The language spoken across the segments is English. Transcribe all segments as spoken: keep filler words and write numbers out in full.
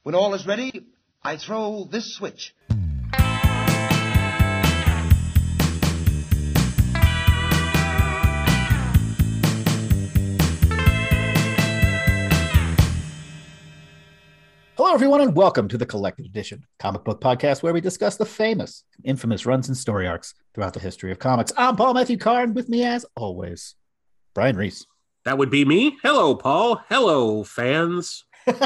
When all is ready, I throw this switch. Hello, everyone, and welcome to the Collected Edition comic book podcast where we discuss the famous and infamous runs and story arcs throughout the history of comics. I'm Paul Matthew Carr, and with me, as always, Brian Reese. That would be me. Hello, Paul. Hello, fans.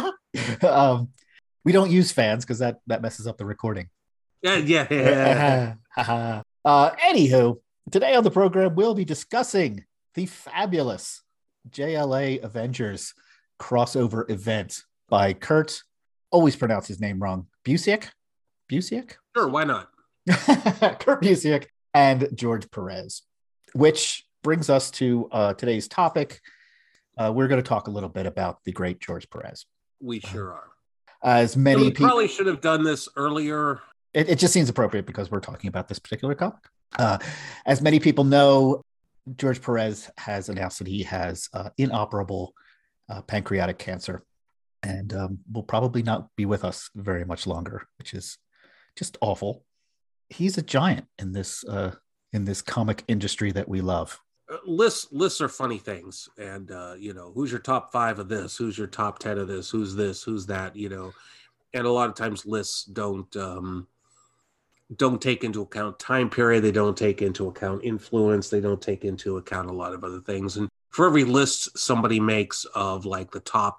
um, we don't use fans because that, that messes up the recording. Yeah, yeah. yeah. uh, anywho, today on the program, we'll be discussing the fabulous J L A Avengers crossover event by Kurt. Always pronounce his name wrong. Busiek? Busiek? Sure, why not? Kurt Busiek and George Perez, which brings us to uh, today's topic. Uh, we're going to talk a little bit about the great George Perez. We sure are. As many so we people probably should have done this earlier. It, it just seems appropriate because we're talking about this particular comic. Uh, as many people know, George Perez has announced that he has uh, inoperable uh, pancreatic cancer. And um, will probably not be with us very much longer, which is just awful. He's a giant in this uh, in this comic industry that we love. Uh, lists lists are funny things, and uh, you know, who's your top five of this? Who's your top ten of this? Who's this? Who's that? You know, and a lot of times lists don't um, don't take into account time period. They don't take into account influence. They don't take into account a lot of other things. And for every list somebody makes of like the top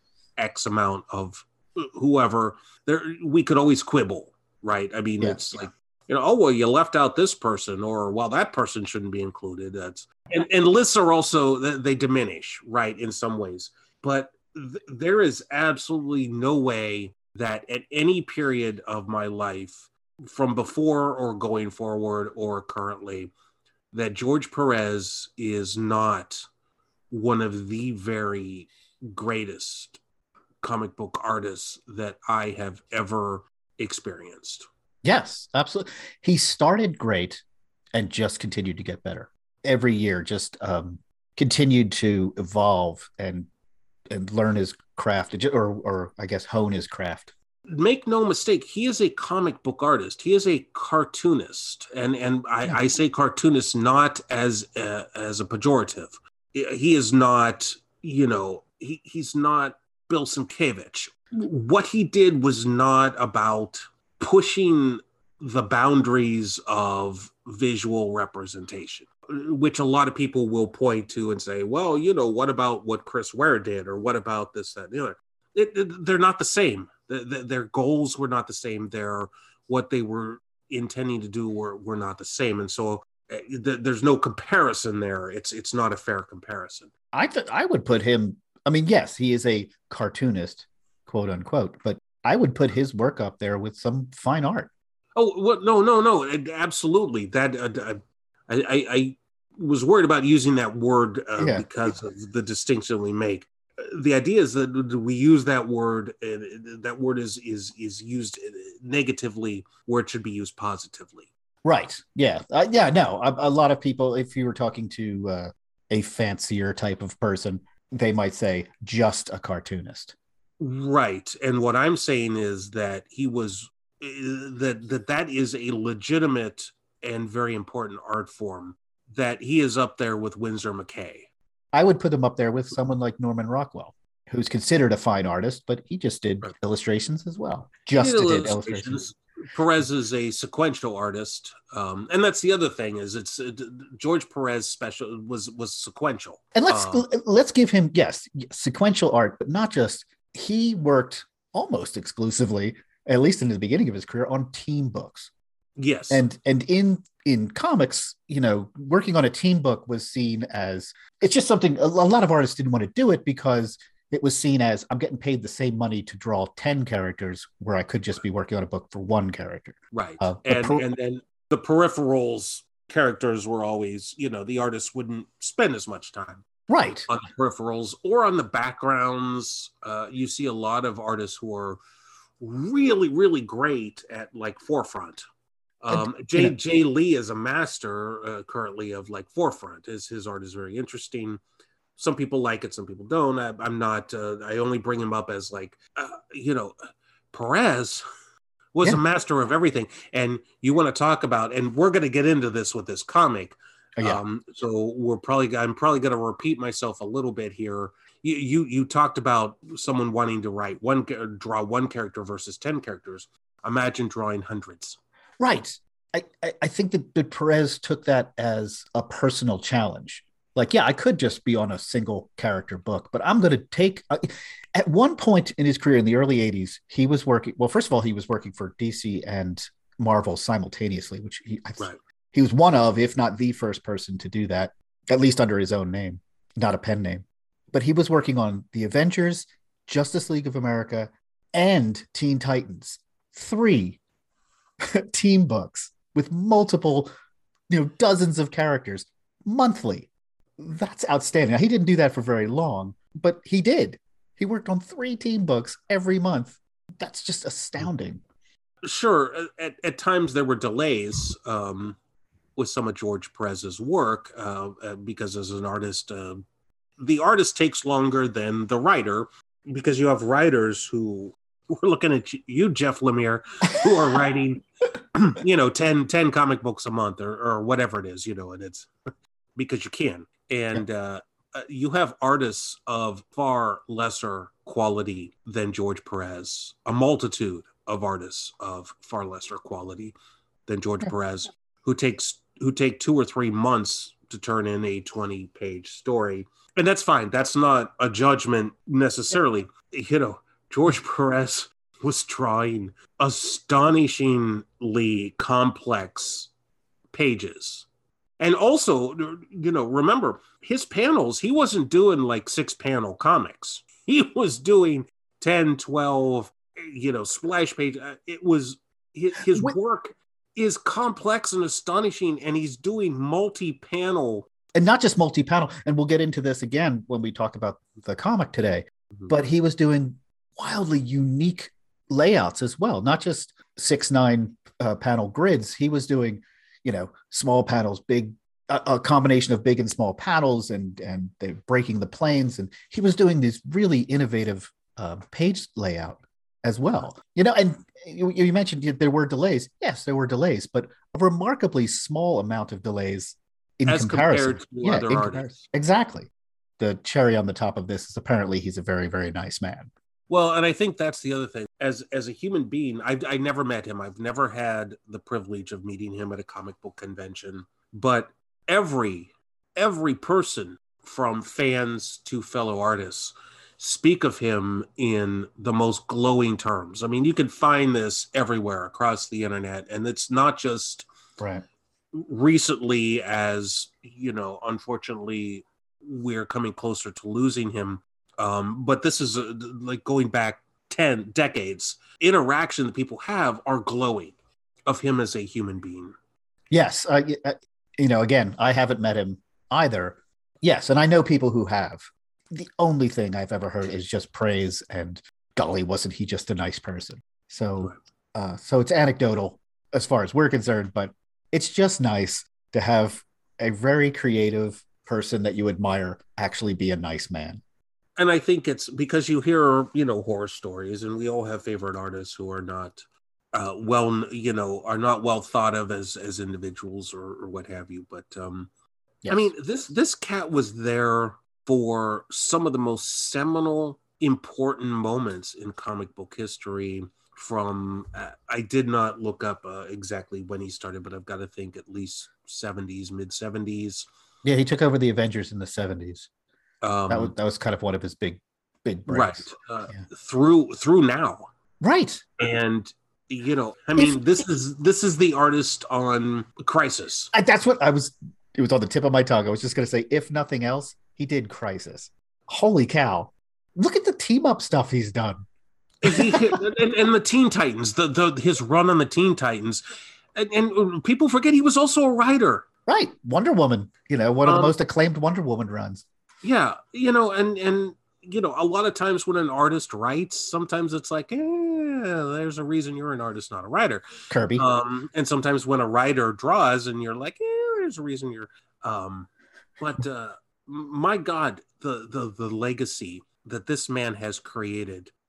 X amount of whoever, there we could always quibble, right? I mean, yeah, it's yeah. like, you know, oh, well, you left out this person, or well, that person shouldn't be included. That's and, and lists are also, they diminish, right, in some ways. But th- there is absolutely no way that at any period of my life, from before or going forward or currently, that George Perez is not one of the very greatest comic book artists that I have ever experienced. Yes, absolutely. He started great and just continued to get better every year. Just um, continued to evolve and and learn his craft, or or I guess hone his craft. Make no mistake, he is a comic book artist. He is a cartoonist, and and I, I say cartoonist not as a, as a pejorative. He is not, you know, he he's not Bill Sienkiewicz. What he did was not about pushing the boundaries of visual representation, which a lot of people will point to and say, well, you know, what about what Chris Ware did, or what about this, that, and the other? It, it, they're not the same. The, the, their goals were not the same. Their what they were intending to do were, were not the same. And so uh, th- there's no comparison there. It's it's not a fair comparison. I th- I would put him, I mean, yes, he is a cartoonist, quote unquote, but I would put his work up there with some fine art. Oh, well, no, no, no, absolutely. That uh, I, I, I was worried about using that word uh, yeah. because of the distinction we make. The idea is that we use that word, and that word is is is used negatively where it should be used positively. Right. Yeah. Uh, yeah. No. A, a lot of people, if you were talking to uh, a fancier type of person, they might say just a cartoonist. Right. And what I'm saying is that he was that that that is a legitimate and very important art form, that he is up there with Winsor McCay. I would put him up there with someone like Norman Rockwell, who's considered a fine artist, but he just did right. illustrations as well. Just did illustrations. illustrations. Perez is a sequential artist, um, and that's the other thing is it's uh, George Perez special was was sequential. And let's uh, let's give him yes sequential art, but not just. He worked almost exclusively, at least in the beginning of his career, on team books. Yes, and and in in comics, you know, working on a team book was seen as, it's just something a, a lot of artists didn't want to do it because it was seen as, I'm getting paid the same money to draw ten characters where I could just be working on a book for one character. Right. Uh, and, per- and then the peripherals characters were always, you know, the artists wouldn't spend as much time. Right. On the peripherals or on the backgrounds. Uh, you see a lot of artists who are really, really great at like forefront. Um, and, Jay, you know, Jay Lee is a master uh, currently of like forefront. His, his art is very interesting. Some people like it, some people don't. I, I'm not, uh, I only bring him up as like, uh, you know, Perez was Yeah. a master of everything. And you want to talk about, and we're going to get into this with this comic. Oh, yeah. Um, so we're probably, I'm probably going to repeat myself a little bit here. You, you, you talked about someone wanting to write one, draw one character versus ten characters. Imagine drawing hundreds. Right. I, I, I think that, that Perez took that as a personal challenge. Like, yeah, I could just be on a single character book, but I'm going to take. Uh, at one point in his career in the early eighties, he was working. Well, first of all, he was working for D C and Marvel simultaneously, which he, Right. he was one of, if not the first person to do that, at least under his own name, not a pen name. But he was working on the Avengers, Justice League of America, and Teen Titans. Three team books with multiple, you know, dozens of characters monthly. That's outstanding. Now, he didn't do that for very long, but he did. He worked on three team books every month. That's just astounding. Sure. At, at times there were delays um, with some of George Perez's work uh, uh, because as an artist, uh, the artist takes longer than the writer, because you have writers who, we're looking at you, Jeff Lemire, who are writing, you know, ten, ten comic books a month or, or whatever it is, you know, and it's because you can. And uh, you have artists of far lesser quality than George Perez, a multitude of artists of far lesser quality than George Perez, who takes who take two or three months to turn in a twenty page story. And that's fine. That's not a judgment necessarily. You know, George Perez was drawing astonishingly complex pages. And also, you know, remember, his panels, he wasn't doing like six panel comics. He was doing ten, twelve, you know, splash page. It was, his, his work is complex and astonishing, and he's doing multi-panel. And not just multi-panel, and we'll get into this again when we talk about the comic today, mm-hmm. but he was doing wildly unique layouts as well, not just six, nine uh, panel grids. He was doing, you know, small panels, big, a, a combination of big and small panels, and and they're breaking the planes. And he was doing this really innovative uh, page layout as well. You know, and you, you mentioned there were delays. Yes, there were delays, but a remarkably small amount of delays in as comparison. Compared to yeah, other artists. Comparison. Exactly. The cherry on the top of this is apparently he's a very, very nice man. Well, and I think that's the other thing. As as a human being, I've I never met him. I've never had the privilege of meeting him at a comic book convention. But every every person, from fans to fellow artists, speak of him in the most glowing terms. I mean, you can find this everywhere across the internet, and it's not just right. recently, as you know, unfortunately, we're coming closer to losing him. Um, but this is a, like going back ten decades. Interaction that people have are glowing of him as a human being. Yes. Uh, you know, again, I haven't met him either. Yes. And I know people who have. The only thing I've ever heard is just praise and golly, wasn't he just a nice person? So, uh, so it's anecdotal as far as we're concerned, but it's just nice to have a very creative person that you admire actually be a nice man. And I think it's because you hear, you know, horror stories, and we all have favorite artists who are not uh, well, you know, are not well thought of as as individuals or, or what have you. But um, yes. I mean, this this cat was there for some of the most seminal, important moments in comic book history. From uh, I did not look up uh, exactly when he started, but I've got to think at least seventies, mid seventies. Yeah, he took over the Avengers in the seventies. Um, that was that was kind of one of his big, big breaks. Right. Uh, yeah. Through through now. Right. And you know, I mean, if, this is this is the artist on Crisis. I, that's what I was. It was on the tip of my tongue. I was just going to say, if nothing else, he did Crisis. Holy cow! Look at the team up stuff he's done. he, and, and the Teen Titans, the, the his run on the Teen Titans, and, and people forget he was also a writer. Right, Wonder Woman. You know, one of um, the most acclaimed Wonder Woman runs. Yeah, you know, and and you know, a lot of times when an artist writes, sometimes it's like, eh, there's a reason you're an artist, not a writer. Kirby. Um, and sometimes when a writer draws, and you're like, eh, there's a reason you're. Um, but uh, my God, the the the legacy that this man has created. Uh,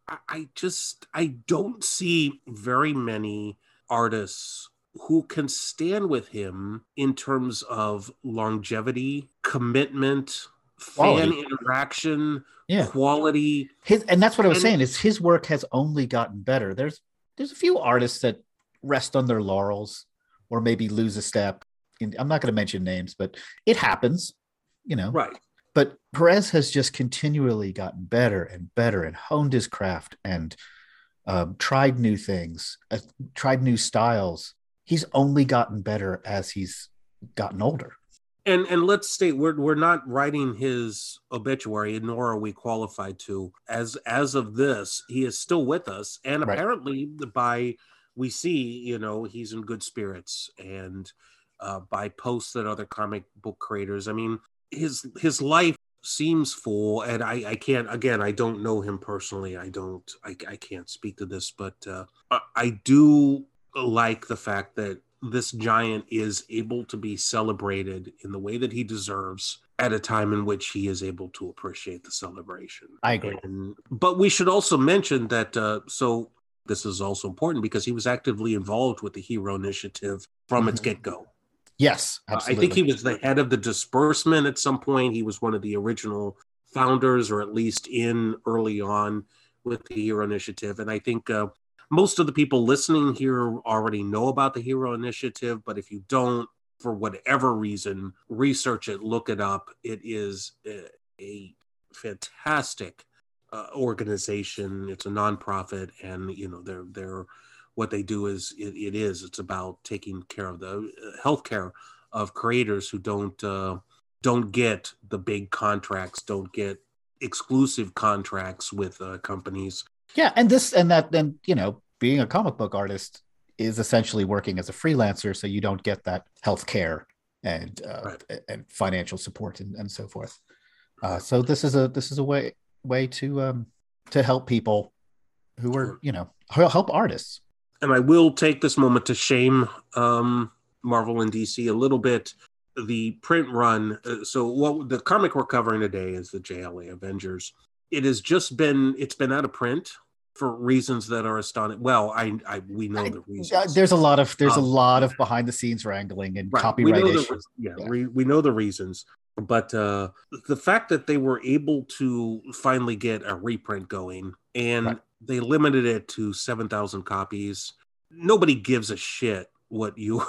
I, I just, I don't see very many artists who can stand with him in terms of longevity, commitment, Quality. fan interaction, Yeah. quality. His, and that's what I was And- saying is his work has only gotten better. There's there's a few artists that rest on their laurels or maybe lose a step. In, I'm not going to mention names, but it happens, you know. Right. But Perez has just continually gotten better and better and honed his craft and um, tried new things, uh, tried new styles. He's only gotten better as he's gotten older. And and let's state we're we're not writing his obituary, nor are we qualified to. As as of this, he is still with us, and Right. apparently by we see, you know, he's in good spirits, and uh, by posts that other comic book creators. I mean, his his life seems full, and I I can't again I don't know him personally. I don't I I can't speak to this, but uh, I, I do like the fact that this giant is able to be celebrated in the way that he deserves at a time in which he is able to appreciate the celebration. I agree. And, but we should also mention that, uh, so this is also important because he was actively involved with the Hero Initiative from its Mhm. get-go. Yes, Uh, I absolutely. think he was the head of the disbursement at some point. He was one of the original founders, or at least in early on with the Hero Initiative. And I think uh, most of the people listening here already know about the Hero Initiative, but if you don't, for whatever reason, research it, look it up. It is a, a fantastic uh, organization. It's a nonprofit, and you know they're they're what they do is it, it is it's about taking care of the healthcare of creators who don't uh, don't get the big contracts, don't get exclusive contracts with uh, companies. Yeah, and this and that, and you know, being a comic book artist is essentially working as a freelancer, so you don't get that health care and uh, Right. and financial support and, and so forth. Uh, so this is a this is a way way to um, to help people who are you know help artists. And I will take this moment to shame um, Marvel and D C a little bit. The print run. Uh, so what the comic we're covering today is the J L A Avengers. It has just been it's been out of print for reasons that are astonishing. Well, I, I we know the reasons. Uh, there's a lot of there's Um, a lot of behind the scenes wrangling and Right. copyright we know issues. the, yeah, Yeah. We, we know the reasons. But uh, the fact that they were able to finally get a reprint going, and Right. they limited it to seven thousand copies. Nobody gives a shit what you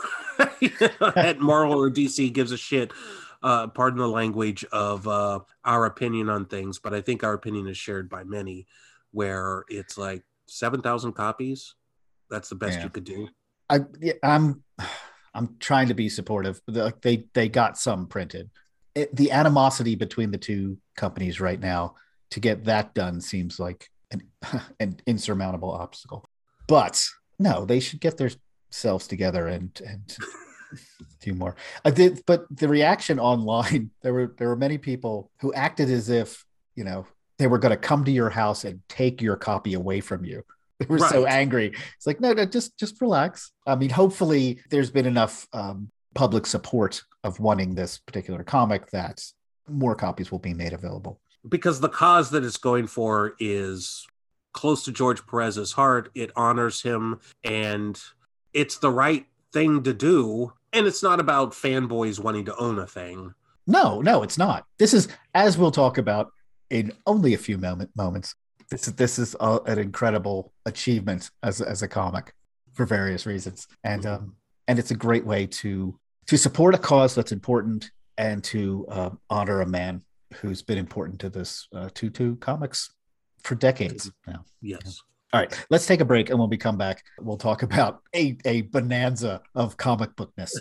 at Marvel or D C gives a shit. Uh, pardon the language of uh, our opinion on things, but I think our opinion is shared by many, where it's like seven thousand copies. That's the best Yeah. you could do. I yeah, I'm I'm trying to be supportive. The- They they got some printed. It, the animosity between the two companies right now to get that done seems like an an insurmountable obstacle. But no, they should get themselves together and and do more. I did, but the reaction online, there were there were many people who acted as if you know they were going to come to your house and take your copy away from you. They were so Right. angry. It's like, no, no, just just relax. I mean, hopefully there's been enough um, public support of wanting this particular comic that more copies will be made available. Because the cause that it's going for is close to George Perez's heart. It honors him, and it's the right thing to do. And it's not about fanboys wanting to own a thing. No, no, it's not. This is, as we'll talk about in only a few moment, moments, this is this is a, an incredible achievement as as a comic for various reasons, and um, and it's a great way to to support a cause that's important and to uh, honor a man who's been important to this uh, to to comics for decades now. Yes. All right, let's take a break, and when we come back, we'll talk about a, a bonanza of comic bookness.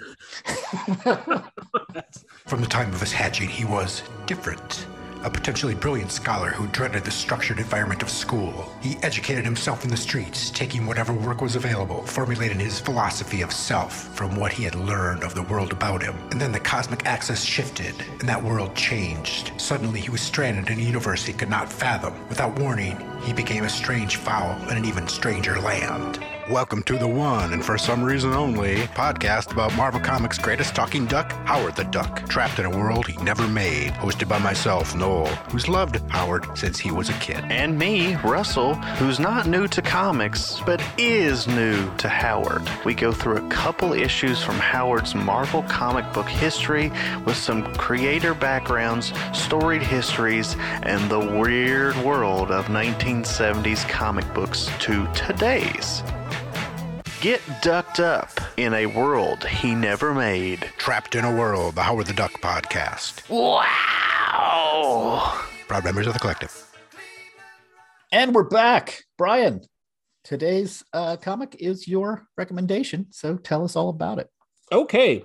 From the time of his hatching, he was different. A potentially brilliant scholar who dreaded the structured environment of school. He educated himself in the streets, taking whatever work was available, formulating his philosophy of self from what he had learned of the world about him. And then the cosmic axis shifted, and that world changed. Suddenly he was stranded in a universe he could not fathom. Without warning, he became a strange fowl in an even stranger land. Welcome to the one, and for some reason only, podcast about Marvel Comics' greatest talking duck, Howard the Duck, trapped in a world he never made. Hosted by myself, Noel, who's loved Howard since he was a kid. And me, Russell, who's not new to comics, but is new to Howard. We go through a couple issues from Howard's Marvel comic book history with some creator backgrounds, storied histories, and the weird world of nineteen seventies comic books to today's. Get ducked up in a world he never made. Trapped in a World, the Howard the Duck podcast. Wow! Proud members of the collective. And we're back. Brian, today's uh, comic is your recommendation, so tell us all about it. Okay.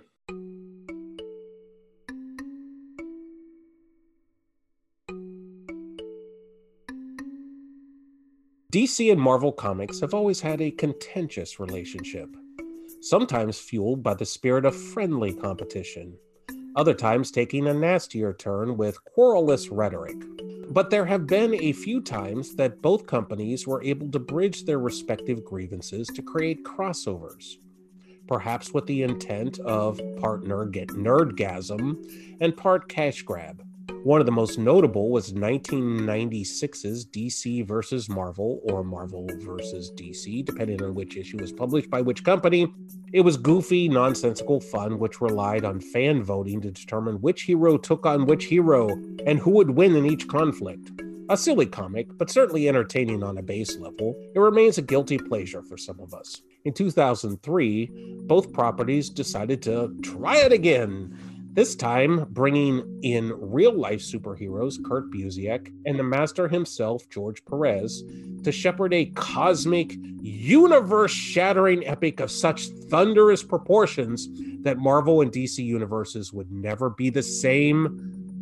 D C and Marvel Comics have always had a contentious relationship, sometimes fueled by the spirit of friendly competition, other times taking a nastier turn with querulous rhetoric. But there have been a few times that both companies were able to bridge their respective grievances to create crossovers, perhaps with the intent of part nerd nerdgasm and part cash grab. One of the most notable was nineteen ninety-six's D C versus Marvel, or Marvel versus D C, depending on which issue was published by which company. It was goofy, nonsensical fun, which relied on fan voting to determine which hero took on which hero and who would win in each conflict. A silly comic, but certainly entertaining on a base level, it remains a guilty pleasure for some of us. In two thousand three, both properties decided to try it again. This time, bringing in real-life superheroes Kurt Busiek and the master himself, George Perez, to shepherd a cosmic, universe-shattering epic of such thunderous proportions that Marvel and D C universes would never be the same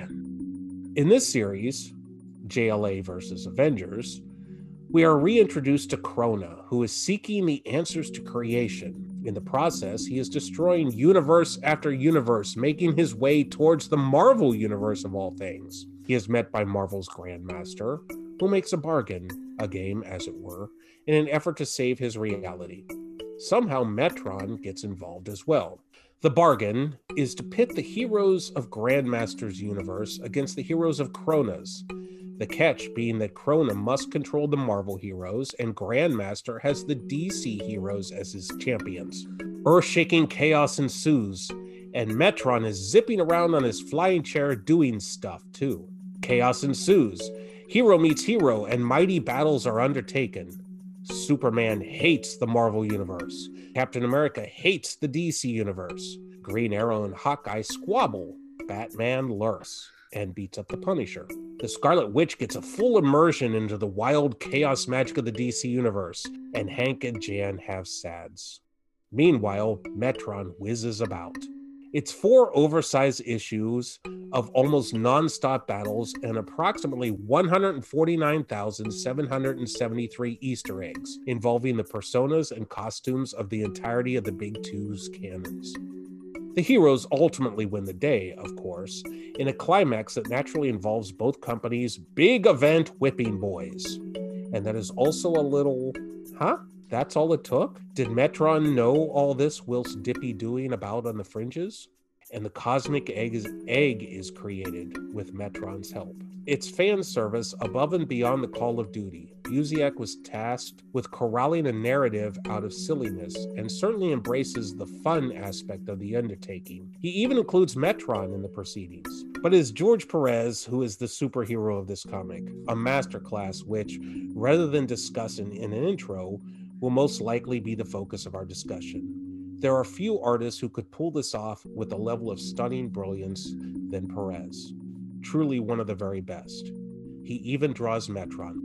again. In this series, J L A versus Avengers, we are reintroduced to Krona, who is seeking the answers to creation. In the process, he is destroying universe after universe, making his way towards the Marvel universe of all things. He is met by Marvel's Grandmaster, who makes a bargain, a game as it were, in an effort to save his reality. Somehow Metron gets involved as well. The bargain is to pit the heroes of Grandmaster's universe against the heroes of Krona's. The catch being that Krona must control the Marvel heroes, and Grandmaster has the D C heroes as his champions. Earth-shaking chaos ensues, and Metron is zipping around on his flying chair doing stuff too. Chaos ensues. Hero meets hero, and mighty battles are undertaken. Superman hates the Marvel universe. Captain America hates the D C universe. Green Arrow and Hawkeye squabble. Batman lurks and beats up the Punisher. The Scarlet Witch gets a full immersion into the wild chaos magic of the D C universe, and Hank and Jan have sads. Meanwhile, Metron whizzes about. It's four oversized issues of almost non-stop battles and approximately one hundred forty-nine thousand seven hundred seventy-three Easter eggs, involving the personas and costumes of the entirety of the Big Two's canons. The heroes ultimately win the day, of course, in a climax that naturally involves both companies' big event whipping boys. And that is also a little, huh? That's all it took? Did Metron know all this whilst dippy-doing about on the fringes? And the cosmic egg is, egg is created with Metron's help. It's fan service above and beyond the call of duty. Busiek was tasked with corralling a narrative out of silliness and certainly embraces the fun aspect of the undertaking. He even includes Metron in the proceedings. But it is George Perez who is the superhero of this comic, a masterclass which, rather than discuss in, in an intro, will most likely be the focus of our discussion. There are few artists who could pull this off with a level of stunning brilliance than Perez. Truly one of the very best. He even draws Metron.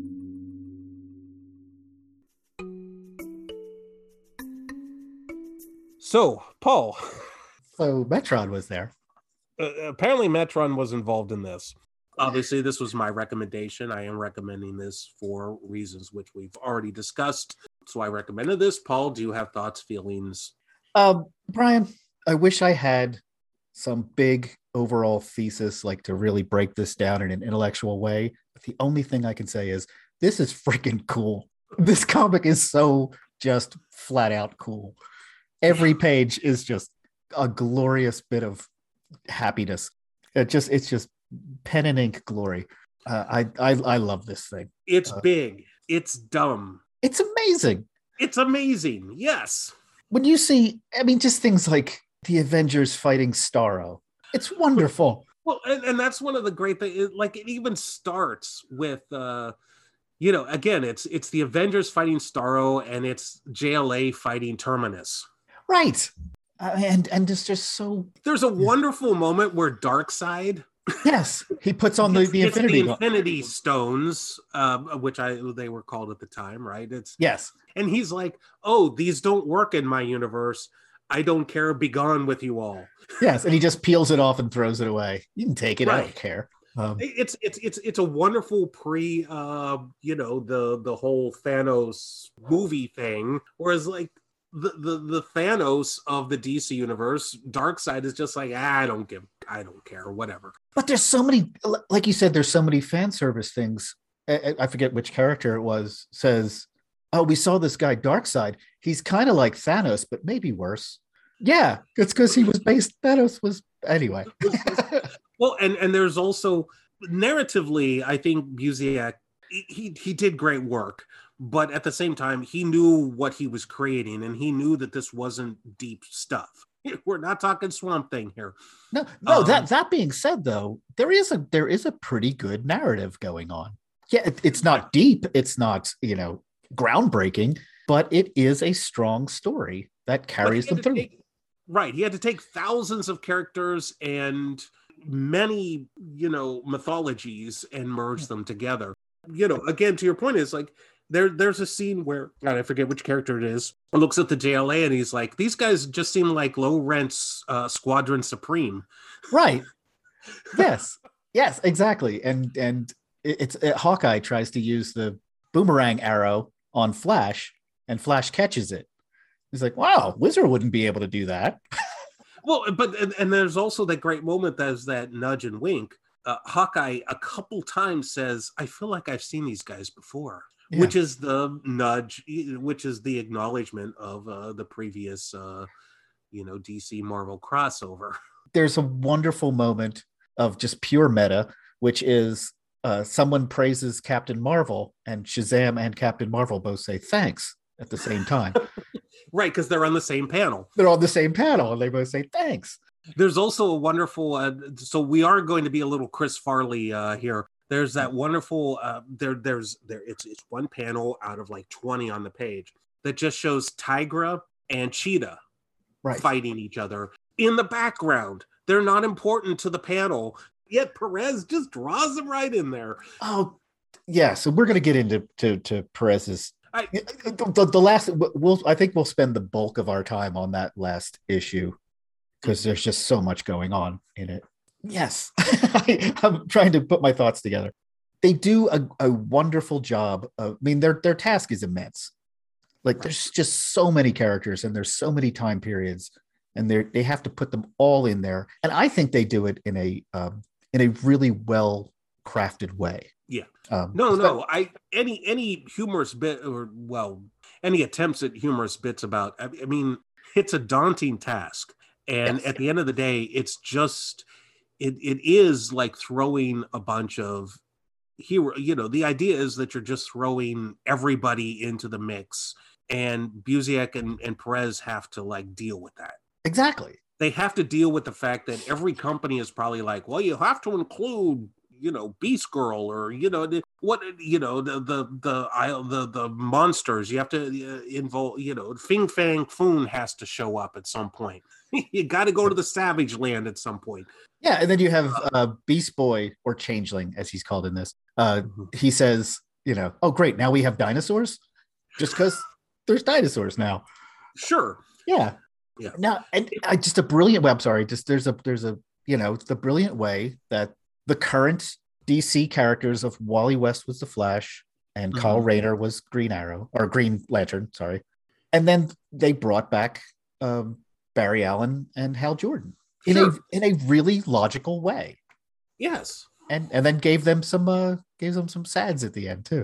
So, Paul. So Metron was there. Uh, apparently Metron was involved in this. Obviously, this was my recommendation. I am recommending this for reasons which we've already discussed. So I recommended this. Paul, do you have thoughts, feelings? Um, Brian, I wish I had some big overall thesis, like to really break this down in an intellectual way. But the only thing I can say is this is freaking cool. This comic is so just flat out cool. Every page is just a glorious bit of happiness. It just it's just pen and ink glory. Uh, I, I I love this thing. It's uh, big. It's dumb. It's amazing. It's amazing. Yes. When you see, I mean, just things like the Avengers fighting Starro. It's wonderful. Well, and, and that's one of the great things. Like, it even starts with, uh, you know, again, it's it's the Avengers fighting Starro, and it's J L A fighting Terminus. Right. Uh, and and it's just so. There's a wonderful moment where Darkseid. Yes, he puts on the, It's, the it's Infinity the Infinity Stones, uh, which I they were called at the time, right? It's Yes. And he's like, "Oh, these don't work in my universe. I don't care. Be gone with you all." Yes, and he just peels it off and throws it away. You can take it. I Right. don't care. Um, It's it's it's it's a wonderful pre, uh, you know, the the whole Thanos movie thing. Whereas like the the the Thanos of the D C universe, Darkseid is just like, ah, I don't give, I don't care, whatever. but there's so many, like you said, there's so many fan service things. I, I forget which character it was. Says, "Oh, we saw this guy Darkseid. He's kind of like Thanos, but maybe worse." Yeah, it's because he was based. Thanos was anyway. Well, and and there's also narratively, I think Busiek he, he he did great work, but at the same time, he knew what he was creating, and he knew that this wasn't deep stuff. We're not talking Swamp Thing here. No, no. Um, that that being said, though, there is a there is a pretty good narrative going on. Yeah, it, it's not deep. It's not you know groundbreaking, but it is a strong story that carries them through. Take, right, he had to take thousands of characters and many, you know, mythologies and merge them together. You know, again, to your point, is like there. There's a scene where God, I forget which character it is. Looks at the J L A and he's like, "These guys just seem like low rent uh, Squadron Supreme." Right. Yes. Yes. Exactly. And and it, it's it, Hawkeye tries to use the boomerang arrow on Flash, and Flash catches it. He's like, "Wow, Wizard wouldn't be able to do that." Well, but and, and there's also that great moment that's that nudge and wink. Uh, Hawkeye a couple times says, "I feel like I've seen these guys before," Yeah. which is the nudge, which is the acknowledgement of uh, the previous, uh, you know, D C Marvel crossover. There's a wonderful moment of just pure meta, which is uh, someone praises Captain Marvel, and Shazam and Captain Marvel both say thanks at the same time. Right, because they're on the same panel. They're on the same panel, and they both say thanks. There's also a wonderful, uh, so we are going to be a little Chris Farley uh, here. There's that wonderful, uh, there, there's, there, it's, it's one panel out of like twenty on the page that just shows Tigra and Cheetah Right. fighting each other in the background. They're not important to the panel, yet Perez just draws them right in there. Oh, yeah. So we're going to get into to, to Perez's. I, The, the, the last, we'll, I think we'll spend the bulk of our time on that last issue because there's just so much going on in it. Yes, I, I'm trying to put my thoughts together. They do a, a wonderful job of, I mean, their their task is immense. Like there's just so many characters and there's so many time periods, and they they have to put them all in there. And I think they do it in a um, in a really well crafted way. Yeah. Um, No, but- no. I any any humorous bit or well, any attempts at humorous bits about. I, I mean, it's a daunting task, and Yes. at the end of the day, it's just it it is like throwing a bunch of hero. You know, the idea is that you're just throwing everybody into the mix, and Busiek and, and Perez have to like deal with that. Exactly. They have to deal with the fact that every company is probably like, well, you have to include, you know, Beast Girl, or you know, the, what you know, the the the I- the the monsters. You have to uh, involve, you know, Fing Fang Foom has to show up at some point. You got to go to the Savage Land at some point. Yeah, and then you have uh, Beast Boy, or Changeling, as he's called in this. Uh, he says, you know, oh great, now we have dinosaurs, just because there's dinosaurs now. Sure. Yeah, Yeah. Now, and I just a brilliant way. I'm sorry, just there's a there's a you know the brilliant way that the current D C characters of Wally West was the Flash and Mhm. Kyle Rayner was Green Arrow or Green Lantern, sorry, and then they brought back um, Barry Allen and Hal Jordan in Sure. a in a really logical way. Yes. And and then gave them some uh gave them some sads at the end too.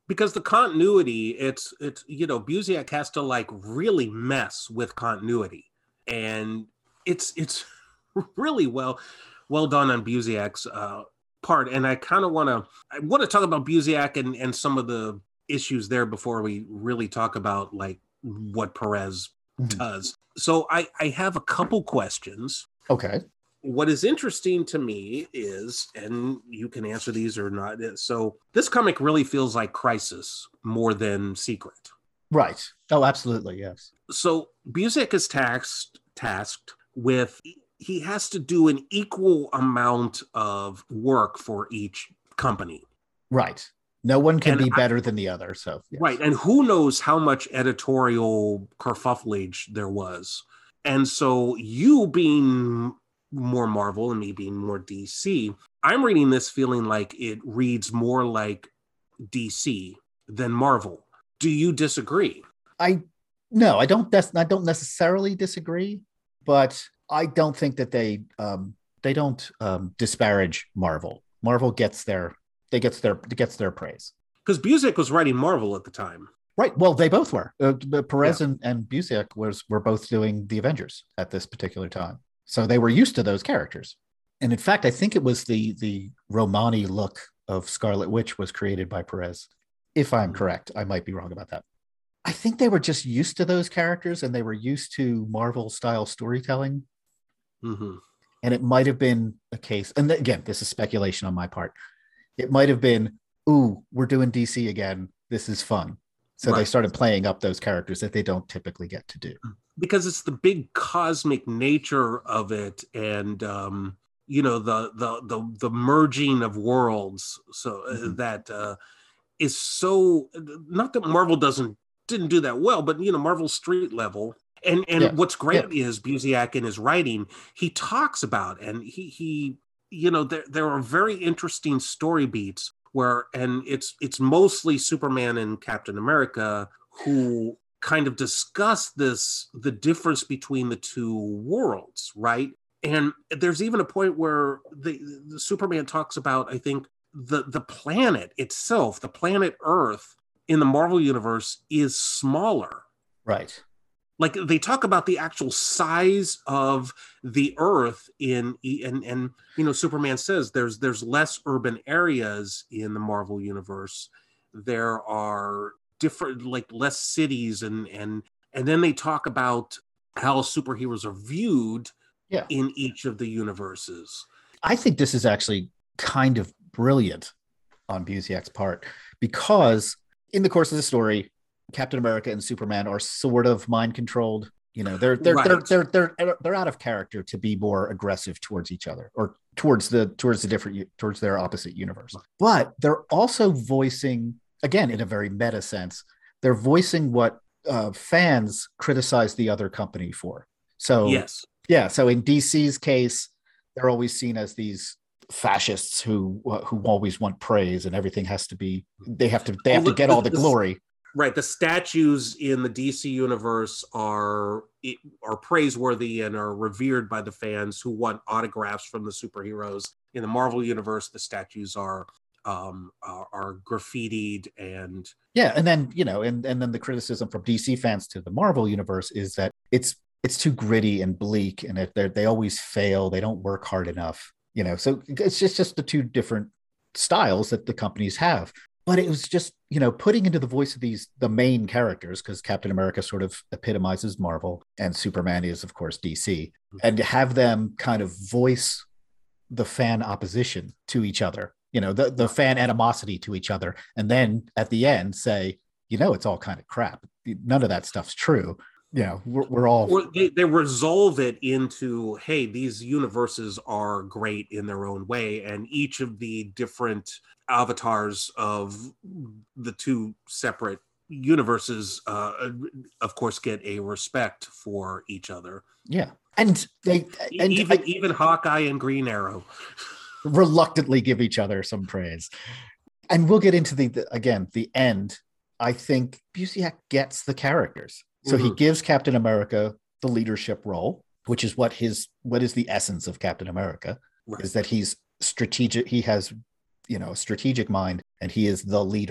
because the continuity, it's it's you know, Busiek has to like really mess with continuity, and it's it's really well well done on Busiek's uh, part. And I kind of want to I want to talk about Busiek and and some of the issues there before we really talk about like what Perez mm-hmm. does. So I I have a couple questions. Okay. What is interesting to me is, and you can answer these or not, so this comic really feels like Crisis more than Secret. Right. Oh, absolutely, yes. So Busiek is tasked, tasked with, he has to do an equal amount of work for each company. Right. No one can and be I, better than the other. So yes. Right. And who knows how much editorial kerfufflage there was. And so you being more Marvel and me being more D C, I'm reading this feeling like it reads more like D C than Marvel. Do you disagree? I no, I don't. I don't necessarily disagree, but I don't think that they um, they don't um, disparage Marvel. Marvel gets their they gets their gets their praise because Busiek was writing Marvel at the time. Right. Well, they both were. Uh, Perez yeah. and, and Busiek was were both doing the Avengers at this particular time. So they were used to those characters. And in fact, I think it was the the Romani look of Scarlet Witch was created by Perez. If I'm correct, I might be wrong about that. I think they were just used to those characters and they were used to Marvel style storytelling. Mm-hmm. And it might have been a case. And again, this is speculation on my part. It might have been, ooh, we're doing D C again. This is fun. So right. they started playing up those characters that they don't typically get to do. Because it's the big cosmic nature of it, and um, you know the the the the merging of worlds. So mm-hmm. uh, that uh, is so. Not that Marvel doesn't didn't do that well, but you know Marvel street level. And and yeah. what's great yeah. is Busiek in his writing, he talks about and he he you know there there are very interesting story beats where and it's it's mostly Superman and Captain America who kind of discuss this, the difference between the two worlds, right? And there's even a point where the, the Superman talks about, I think, the, the planet itself, the planet Earth in the Marvel universe is smaller. Right. Like they talk about the actual size of the Earth in, and, and you know, Superman says there's there's less urban areas in the Marvel universe. There are different, like less cities, and and and then they talk about how superheroes are viewed yeah. in each of the universes. I think this is actually kind of brilliant on Busiek's part, because in the course of the story, Captain America and Superman are sort of mind controlled. You know, they're they're, right. they're they're they're they're out of character to be more aggressive towards each other or towards the towards the different towards their opposite universe. But they're also voicing, again, in a very meta sense, they're voicing what uh, fans criticize the other company for. So yes, yeah. So in D C's case, they're always seen as these fascists who who always want praise and everything has to be. They have to they have well, to get the, all the, the glory. Right. The statues in the D C universe are are praiseworthy and are revered by the fans who want autographs from the superheroes. In the Marvel universe, the statues are um, are, are graffitied and yeah. And then, you know, and, and then the criticism from D C fans to the Marvel universe is that it's it's too gritty and bleak, and it, they always fail. They don't work hard enough, you know. So it's just just the two different styles that the companies have. But it was just, you know, putting into the voice of these, the main characters, because Captain America sort of epitomizes Marvel and Superman is, of course, D C, and to have them kind of voice the fan opposition to each other, you know, the, the fan animosity to each other. And then at the end say, you know, it's all kind of crap. None of that stuff's true. You know, we're, we're all... Or they, they resolve it into, hey, these universes are great in their own way. And each of the different avatars of the two separate universes, uh, of course, get a respect for each other. Yeah. And they... And even, I, even Hawkeye and Green Arrow. reluctantly give each other some praise. And we'll get into the, the again, the end. I think Busiek gets the characters. So mm-hmm. he gives Captain America the leadership role, which is what his what is the essence of Captain America, right. is that he's strategic. He has, you know, a strategic mind, and he is the leader.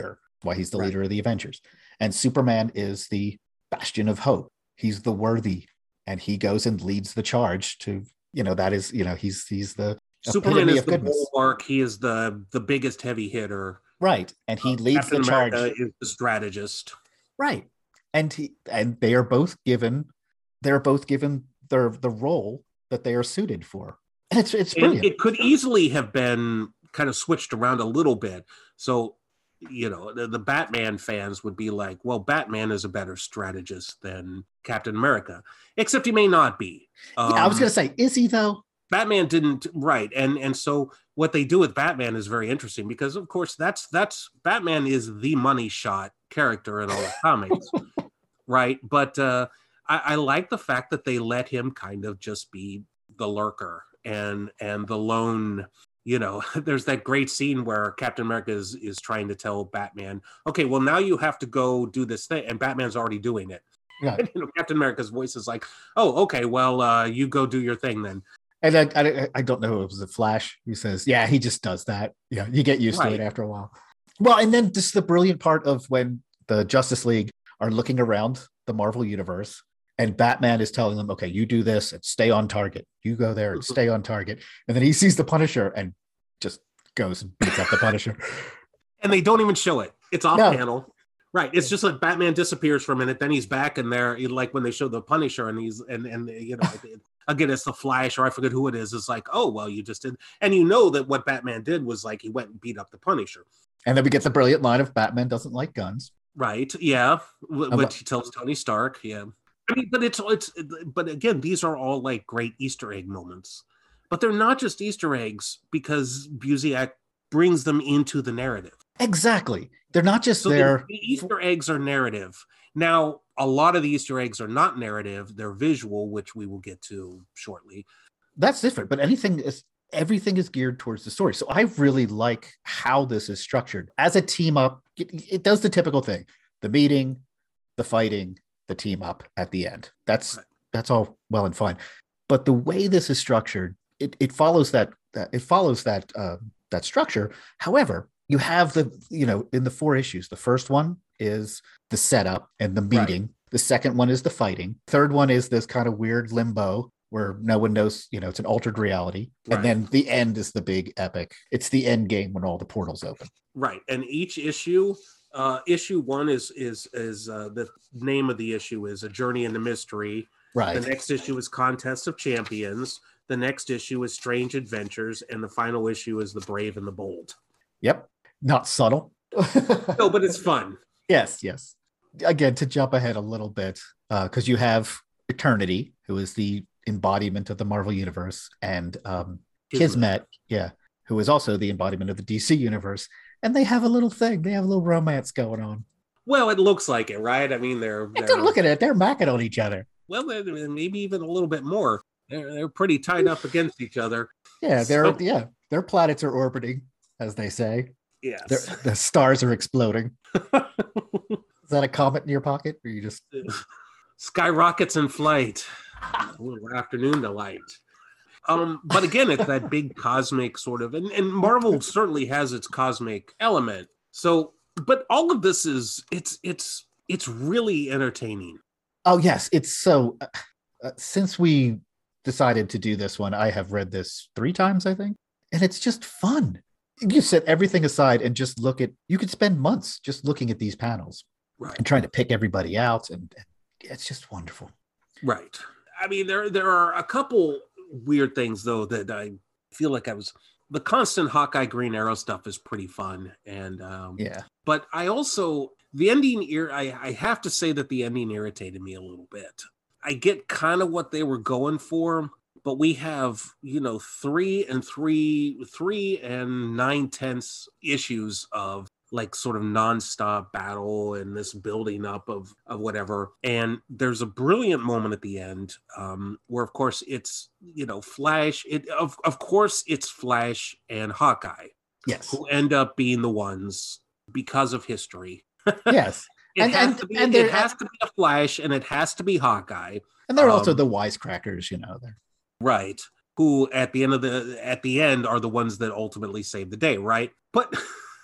why he's the Right. leader of the Avengers. And Superman is the bastion of hope. He's the worthy, and he goes and leads the charge to, you know, that is, you know, he's he's the Superman epitome is of the goodness. bulwark. He is the the biggest heavy hitter. Right. And he leads Captain the charge. America is the strategist. Right. And he and they are both given they're both given their the role that they are suited for. And it's it's And brilliant. it could easily have been kind of switched around a little bit. So, you know, the, the Batman fans would be like, well, Batman is a better strategist than Captain America, except he may not be. Um, yeah, I was gonna say, is he though? Batman didn't, right. And and so what they do with Batman is very interesting because, of course, that's that's Batman is the money shot character in all the comics, right? But uh, I, I like the fact that they let him kind of just be the lurker and and the lone. You know, there's that great scene where Captain America is is trying to tell Batman, okay, well, now you have to go do this thing, and Batman's already doing it. Yeah. And, you know, Captain America's voice is like, oh, okay, well, uh, you go do your thing then. And I, I, I don't know if it was a Flash who says, yeah, he just does that. Yeah, you get used Right. to it after a while. Well, and then just the brilliant part of when the Justice League are looking around the Marvel universe and Batman is telling them, okay, you do this and stay on target. You go there and stay on target. And then he sees the Punisher and just goes and beats up the Punisher. And they don't even show it. It's off No. panel. Right. It's just like Batman disappears for a minute, then he's back in there, like when they show the Punisher and he's and and you know again it's the Flash or I forget who it is. It's like, oh well, you just did, and you know that what Batman did was like he went and beat up the Punisher. And then we get the brilliant line of Batman doesn't like guns. Right. Yeah. W- I which lo- he tells Tony Stark. Yeah. I mean, but it's it's but again, these are all like great Easter egg moments, but they're not just Easter eggs because Busiek brings them into the narrative. Exactly. They're not just So the, there. the Easter eggs are narrative. Now, a lot of the Easter eggs are not narrative; they're visual, which we will get to shortly. That's different, but anything is everything is geared towards the story. So I really like how this is structured as a team up. It, it does the typical thing: the meeting, the fighting, the team up at the end. That's Right. that's all well and fine, but the way this is structured, it, it follows that, that it follows that uh, that structure. However, you have the you know in the four issues. The first one is the setup and the meeting. Right. The second one is the fighting. Third one is this kind of weird limbo where no one knows, you know, it's an altered reality. Right. And then the end is the big epic. It's the end game when all the portals open. Right, and each issue, uh, issue one is is is uh, the name of the issue is A Journey into Mystery. Right. The next issue is Contest of Champions. The next issue is Strange Adventures, and the final issue is The Brave and the Bold. Yep. Not subtle. No, but it's fun. Yes, yes. Again, to jump ahead a little bit, because uh, you have Eternity, who is the embodiment of the Marvel Universe, and um, Kismet, yeah, who is also the embodiment of the D C Universe. And they have a little thing. They have a little romance going on. Well, it looks like it, right? I mean, they're, Hey, they're don't look at it. They're macking on each other. well, they're- maybe even a little bit more. They're they're pretty tied up against each other. Yeah, they're So- yeah, their planets are orbiting, as they say. They're, Yes. the stars are exploding. Is that a comet in your pocket? Or you just Skyrockets in flight. A little afternoon delight. Um, but again, it's that big cosmic sort of, and, and Marvel certainly has its cosmic element. So, but all of this is it's it's it's really entertaining. Oh yes, it's so. Uh, uh, since we decided to do this one, I have read this three times, I think, and it's just fun. You set everything aside and just look at. You could spend months just looking at these panels Right. and trying to pick everybody out, and, and it's just wonderful. Right. I mean, there there are a couple weird things though that I feel like I was the constant Hawkeye Green Arrow stuff is pretty fun, and um, Yeah, but I also the ending ir- I, I have to say that the ending irritated me a little bit. I get kind of what they were going for, but we have, you know, three and three, three and nine tenths issues of like sort of nonstop battle and this building up of of whatever. And there's a brilliant moment at the end um, where, of course, it's, you know, Flash. It of of course it's Flash and Hawkeye yes, who end up being the ones because of history. yes, It And- has and- to be. and It they're- has to be a Flash, and it has to be Hawkeye. and they're also Um, the wisecrackers, you know. They're Right. Who at the end of the at the end are the ones that ultimately save the day, right? But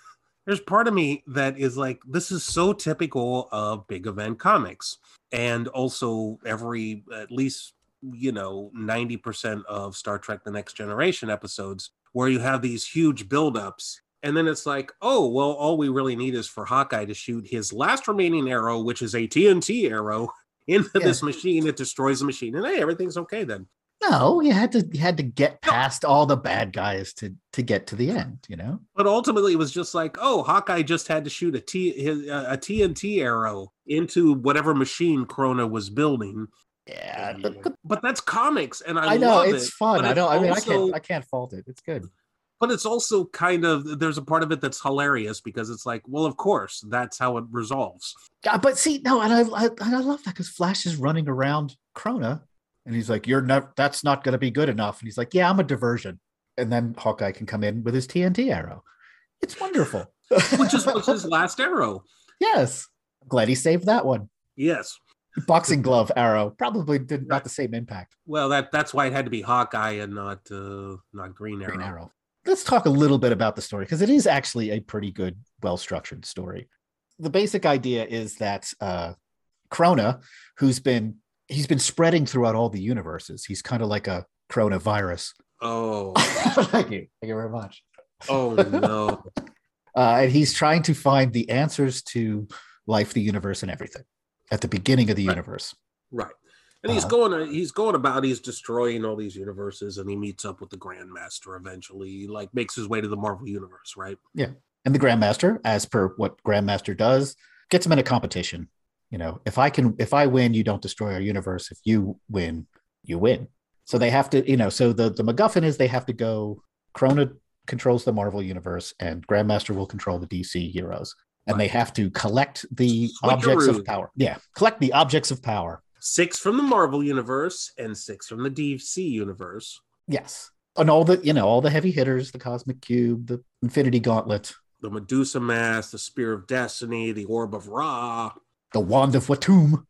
there's part of me that is like, this is so typical of big event comics. And also every, at least, you know, ninety percent of Star Trek The Next Generation episodes, where you have these huge buildups. And then it's like, oh, well, all we really need is for Hawkeye to shoot his last remaining arrow, which is a T N T arrow, into yeah. this machine. It destroys the machine. And hey, everything's okay then. No, you had to you had to get past all the bad guys to to get to the end, you know. But ultimately, it was just like, oh, Hawkeye just had to shoot a T his, uh, a T N T arrow into whatever machine Krona was building. Yeah, but, but, but that's comics, and I, I know love it's it, fun. I don't. I mean, also, I can't. I can't fault it. It's good. But it's also kind of, there's a part of it that's hilarious because it's like, well, of course, that's how it resolves. Yeah, but see, no, and I, I, and I love that because Flash is running around Krona, and he's like, "You're not. That's not going to be good enough." And he's like, "Yeah, I'm a diversion." And then Hawkeye can come in with his T N T arrow. It's wonderful. Which is was his last arrow. Yes, I'm glad he saved that one. Yes. Boxing glove arrow probably did not the same impact. Well, that that's why it had to be Hawkeye and not uh, not Green Arrow. Green Arrow. Let's talk a little bit about the story because it is actually a pretty good, well-structured story. The basic idea is that uh, Krona, who's been he's been spreading throughout all the universes. He's kind of like a coronavirus. Oh, thank you, thank you very much. Oh no! uh, and he's trying to find the answers to life, the universe, and everything at the beginning of the right. universe. Right. And he's uh-huh. going he's going about, he's destroying all these universes, and he meets up with the Grandmaster eventually. He like makes his way to the Marvel universe, right? Yeah. And the Grandmaster, as per what Grandmaster does, gets him in a competition. You know, if I can, if I win, you don't destroy our universe. If you win, you win. So they have to, you know, so the, the MacGuffin is they have to go, Krona controls the Marvel universe and Grandmaster will control the D C heroes. And right. they have to collect the Switcheroo. objects of power. Yeah. Collect the objects of power. Six from the Marvel universe and six from the D C universe. Yes. And all the, you know, all the heavy hitters, the Cosmic Cube, the Infinity Gauntlet. The Medusa Mask, the Spear of Destiny, the Orb of Ra. The Wand of Watum.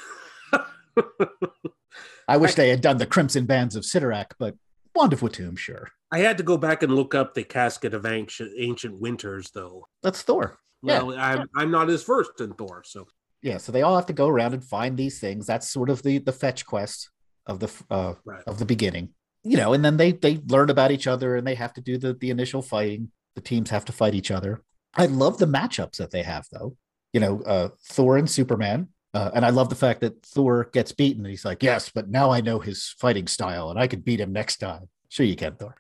I wish they had done the Crimson Bands of Sidorak, but Wand of Watum, sure. I had to go back and look up the Casket of Ancient, Ancient Winters, though. That's Thor. Well, yeah. I'm, I'm not as versed in Thor, so... Yeah, so they all have to go around and find these things. That's sort of the the fetch quest of the uh, right. of the beginning, you know. And then they they learn about each other, and they have to do the the initial fighting. The teams have to fight each other. I love the matchups that they have, though. You know, uh, Thor and Superman, uh, and I love the fact that Thor gets beaten, and he's like, "Yes, but now I know his fighting style, and I can beat him next time." Sure, you can, Thor.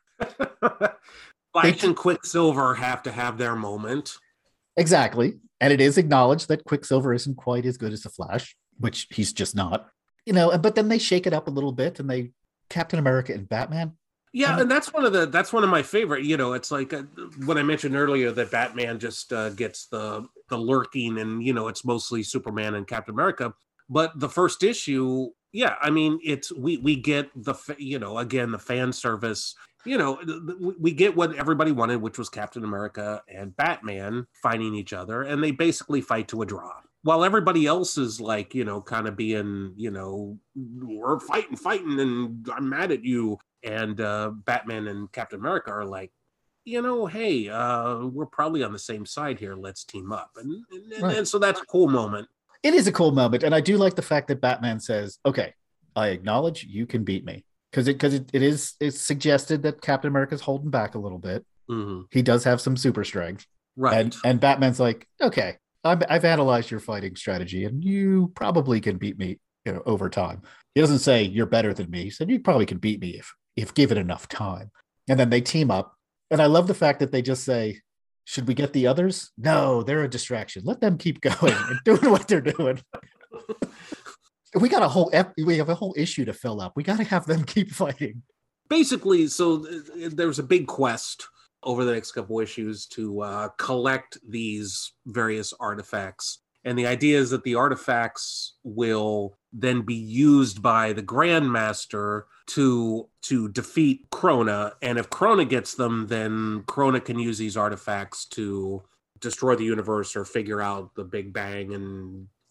Flash and Quicksilver have to have their moment. Exactly. And it is acknowledged that Quicksilver isn't quite as good as the Flash, which he's just not, you know, but then they shake it up a little bit and they Captain America and Batman. Yeah. And, and that's one of the, that's one of my favorite, you know, it's like uh, when I mentioned earlier that Batman just uh, gets the, the lurking and, you know, it's mostly Superman and Captain America, but the first issue, yeah, I mean, it's, we, we get the, you know, again, the fan service. You know, we get what everybody wanted, which was Captain America and Batman fighting each other, and they basically fight to a draw. While everybody else is like, you know, kind of being, you know, we're fighting, fighting, and I'm mad at you. And uh, Batman and Captain America are like, you know, hey, uh, we're probably on the same side here. Let's team up. And, and, right. and so that's a cool moment. It is a cool moment. And I do like the fact that Batman says, okay, I acknowledge you can beat me. Because it because it, it is it's suggested that Captain America's holding back a little bit. Mm-hmm. He does have some super strength, right? And and Batman's like, okay, I've, I've analyzed your fighting strategy, and you probably can beat me, you know, over time. He doesn't say you're better than me. He said you probably can beat me if if given enough time. And then they team up, and I love the fact that they just say, "Should we get the others? No, they're a distraction. Let them keep going and doing what they're doing." We got a whole we have a whole issue to fill up. We got to have them keep fighting. Basically, so there's a big quest over the next couple issues to uh, collect these various artifacts. And the idea is that the artifacts will then be used by the Grandmaster to to defeat Krona. And if Krona gets them, then Krona can use these artifacts to destroy the universe or figure out the Big Bang and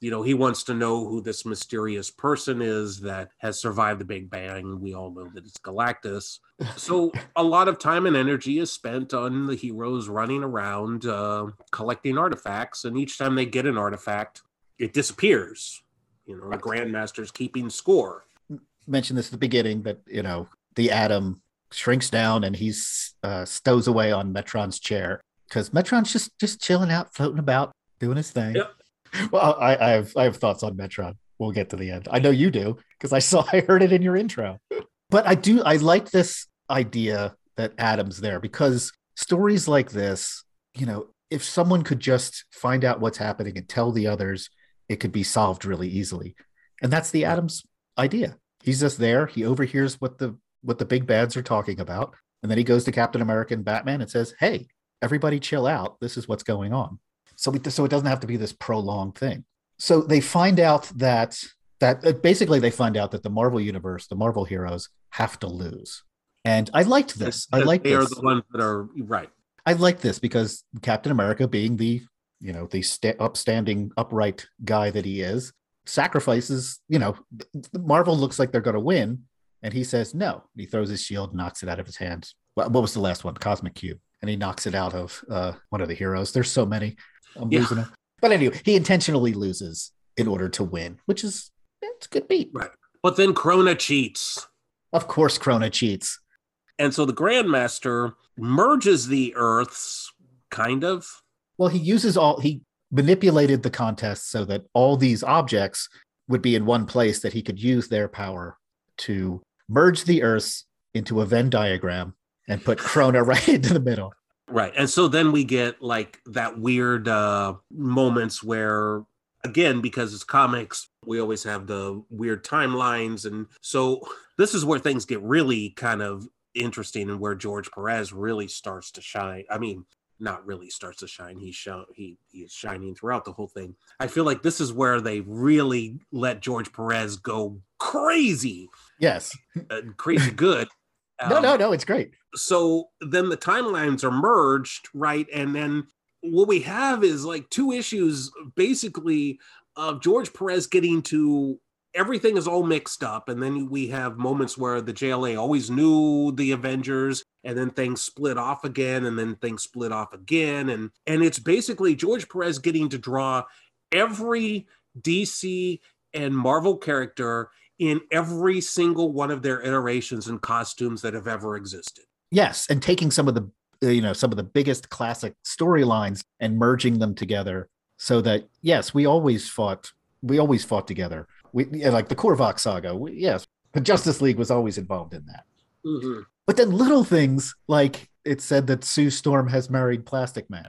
You know, he wants to know who this mysterious person is that has survived the Big Bang. We all know that it's Galactus. So a lot of time and energy is spent on the heroes running around uh, collecting artifacts. And each time they get an artifact, it disappears. You know, the Grandmaster's keeping score. Mentioned this at the beginning, that, you know, the atom shrinks down and he's uh, stows away on Metron's chair because Metron's just just chilling out, floating about, doing his thing. Yep. Well, I, I have I have thoughts on Metron. We'll get to the end. I know you do because I saw I heard it in your intro. But I do I like this idea that Atom's there, because stories like this, you know, if someone could just find out what's happening and tell the others, it could be solved really easily. And that's the Atom's idea. He's just there. He overhears what the what the big bads are talking about, and then he goes to Captain America and Batman and says, "Hey, everybody, chill out. This is what's going on." So, we, so it doesn't have to be this prolonged thing. So they find out that that basically they find out that the Marvel universe, the Marvel heroes, have to lose. And I liked this. I like they this. are the ones that are right. I like this because Captain America, being the you know the sta- upstanding, upright guy that he is, sacrifices. You know, Marvel looks like they're going to win, and he says no. He throws his shield, knocks it out of his hands. What was the last one? Cosmic Cube, and he knocks it out of uh, one of the heroes. There's so many. I'm Yeah. losing it. But anyway, he intentionally loses in order to win, which is it's a good beat. Right. But then Krona cheats. Of course, Krona cheats. And so the Grandmaster merges the Earths, kind of. Well, he uses all, he manipulated the contest so that all these objects would be in one place, that he could use their power to merge the Earths into a Venn diagram and put Krona right into the middle. Right. And so then we get like that weird uh, moments where, again, because it's comics, we always have the weird timelines. And so this is where things get really kind of interesting and where George Perez really starts to shine. I mean, not really starts to shine. He's show, he, he is shining throughout the whole thing. I feel like this is where they really let George Perez go crazy. Yes. Uh, crazy good. No, Um, no, no, it's great. So then the timelines are merged, right? And then what we have is like two issues basically of George Perez getting to everything is all mixed up. And then we have moments where the J L A always knew the Avengers, and then things split off again, and then things split off again. And, and it's basically George Perez getting to draw every D C and Marvel character in every single one of their iterations and costumes that have ever existed. Yes, and taking some of the uh, you know some of the biggest classic storylines and merging them together, so that yes, we always fought we always fought together. We yeah, like the Korvac saga. We, yes, the Justice League was always involved in that. Mm-hmm. But then little things like it said that Sue Storm has married Plastic Man,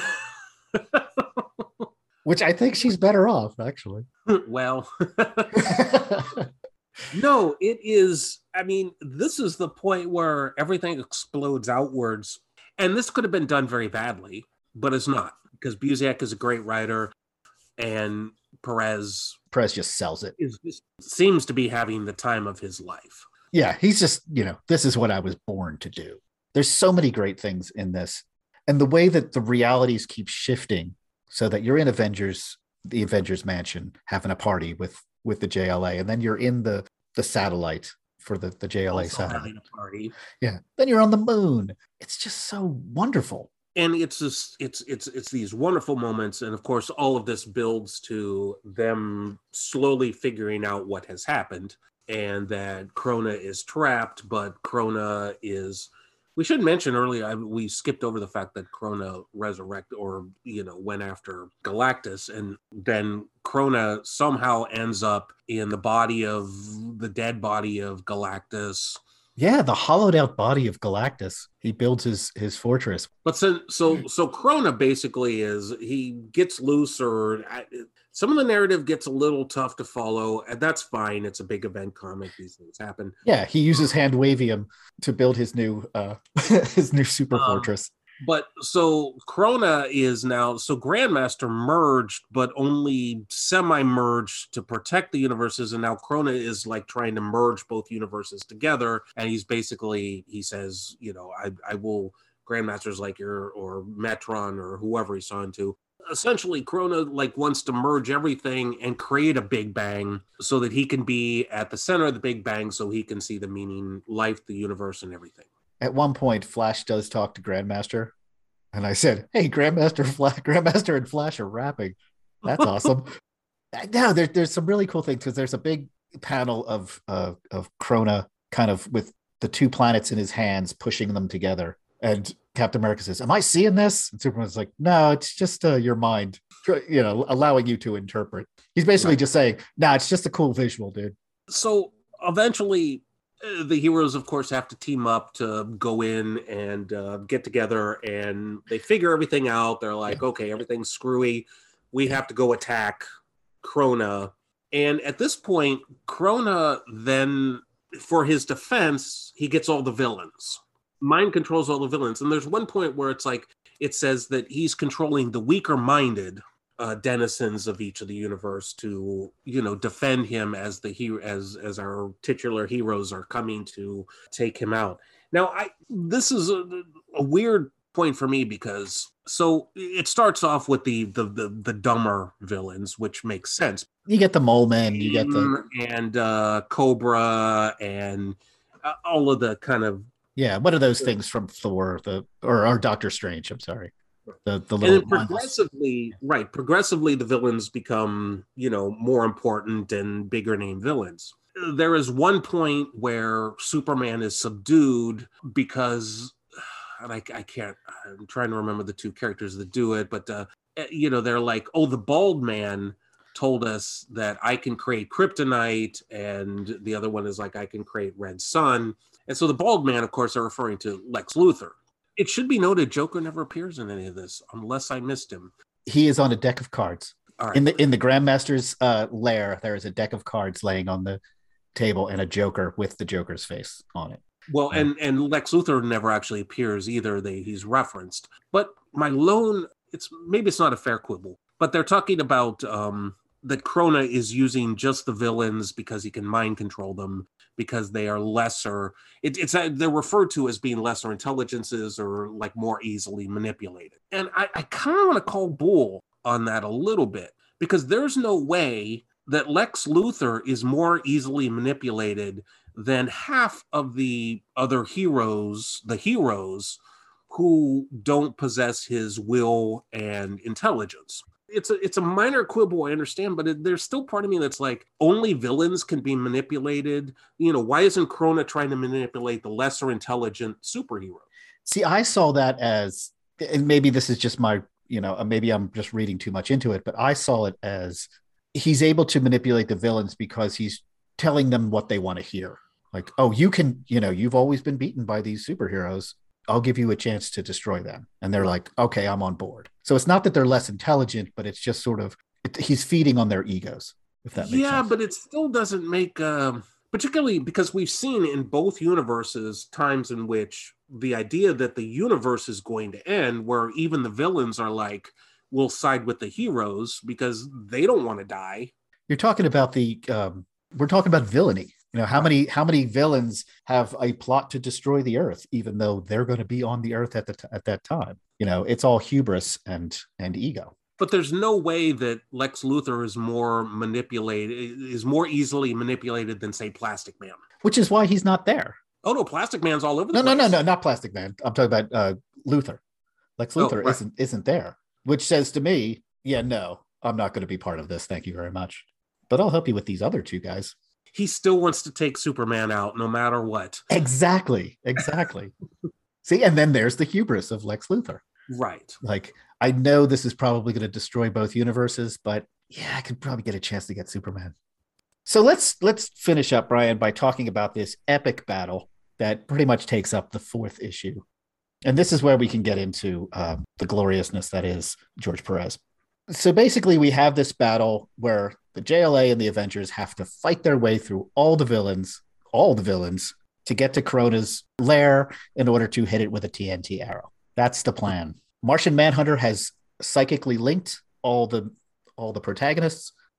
which I think she's better off, actually. Well, no, it is. I mean, this is the point where everything explodes outwards. And this could have been done very badly, but it's not, because Busiek is a great writer and Perez Perez just sells it. is just, seems to be having the time of his life. Yeah, he's just, you know, this is what I was born to do. There's so many great things in this. And the way that the realities keep shifting so that you're in Avengers, the Avengers mansion, having a party with, with the J L A, and then you're in the, the satellite for the, the J L A Also satellite. having a party. Yeah. Then you're on the moon. It's just so wonderful. And it's just it's it's it's these wonderful moments, and of course all of this builds to them slowly figuring out what has happened, and that Krona is trapped, but Krona is, we should mention earlier, I, we skipped over the fact that Krona resurrected, or you know, went after Galactus, and then Krona somehow ends up in the body of the dead body of Galactus. Yeah, the hollowed out body of Galactus. He builds his his fortress. But so so so Krona basically is, he gets loose, or I, some of the narrative gets a little tough to follow, and that's fine. It's a big event comic; these things happen. Yeah, he uses hand wavium to build his new uh his new super Um, fortress. But so Krona is now, so Grandmaster merged, but only semi-merged to protect the universes. And now Krona is like trying to merge both universes together. And he's basically, he says, you know, I, I will, Grandmaster's like your, or Metron or whoever he's on to, Essentially, Krona like wants to merge everything and create a Big Bang so that he can be at the center of the Big Bang, so he can see the meaning, life, the universe, and everything. At one point, Flash does talk to Grandmaster, and I said, "Hey, Grandmaster, Flash, Grandmaster, and Flash are rapping. That's awesome." No, there, there's some really cool things because there's a big panel of uh, of Krona kind of with the two planets in his hands, pushing them together. And Captain America says, "Am I seeing this?" And Superman's like, "No, it's just uh, your mind, you know, allowing you to interpret." He's basically right. just saying, "Nah, it's just a cool visual, dude." So eventually, uh, the heroes, of course, have to team up to go in and uh, get together, and they figure everything out. They're like, yeah. "Okay, everything's screwy. We have to go attack Krona." And at this point, Krona then, for his defense, he gets all the villains. Mind controls all the villains. And there's one point where it's like, it says that he's controlling the weaker minded uh, denizens of each of the universe to, you know, defend him as the hero, as, as our titular heroes are coming to take him out. Now, I, this is a, a weird point for me because so it starts off with the, the, the, the dumber villains, which makes sense. You get the Mole Men, you get the, and uh, Cobra and uh, all of the kind of, yeah, what are those things from Thor, the or, or Doctor Strange? I'm sorry, the the little and then progressively, ones. right? Progressively, the villains become you know more important and bigger name villains. There is one point where Superman is subdued because, and I, I can't. I'm trying to remember the two characters that do it, but uh, you know they're like, oh, the bald man told us that I can create kryptonite, and the other one is like, I can create red sun. And so the bald man, of course, are referring to Lex Luthor. It should be noted, Joker never appears in any of this, unless I missed him. He is on a deck of cards. All right. In the in the Grandmaster's uh, lair, there is a deck of cards laying on the table and a Joker with the Joker's face on it. Well, and, and Lex Luthor never actually appears either. They he's referenced. But my lone, it's maybe it's not a fair quibble, but they're talking about um, that Krona is using just the villains because he can mind control them, because they are lesser. It, it's they're referred to as being lesser intelligences or like more easily manipulated. And I, I kind of want to call bull on that a little bit, because there's no way that Lex Luthor is more easily manipulated than half of the other heroes, the heroes who don't possess his will and intelligence. It's a it's a minor quibble, I understand, but it, there's still part of me that's like, only villains can be manipulated. You know, why isn't Krona trying to manipulate the lesser intelligent superhero? See, I saw that as, and maybe this is just my, you know, maybe I'm just reading too much into it, but I saw it as he's able to manipulate the villains because he's telling them what they want to hear. Like, oh, you can, you know, you've always been beaten by these superheroes. I'll give you a chance to destroy them. And they're like, okay, I'm on board. So it's not that they're less intelligent, but it's just sort of, it, he's feeding on their egos, if that makes yeah, sense. Yeah, but it still doesn't make, um, particularly because we've seen in both universes times in which the idea that the universe is going to end, where even the villains are like, we'll side with the heroes because they don't want to die. You're talking about the, um, we're talking about villainy. You know, how many how many villains have a plot to destroy the Earth, even though they're going to be on the Earth at the t- at that time? You know, it's all hubris and and ego. But there's no way that Lex Luthor is more manipulated, is more easily manipulated than, say, Plastic Man. Which is why he's not there. Oh no, Plastic Man's all over the no, place. No, no, no, not Plastic Man. I'm talking about uh, Luthor. Lex Luthor oh, right. isn't isn't there, which says to me, yeah, no, I'm not going to be part of this. Thank you very much. But I'll help you with these other two guys. He still wants to take Superman out no matter what. Exactly. Exactly. See, and then there's the hubris of Lex Luthor. Right. Like, I know this is probably going to destroy both universes, but yeah, I could probably get a chance to get Superman. So let's let's finish up, Brian, by talking about this epic battle that pretty much takes up the fourth issue. And this is where we can get into um, the gloriousness that is George Perez. So basically, we have this battle where the J L A and the Avengers have to fight their way through all the villains, all the villains, to get to Krona's lair in order to hit it with a T N T arrow. That's the plan. Martian Manhunter has psychically linked all the all the protagonists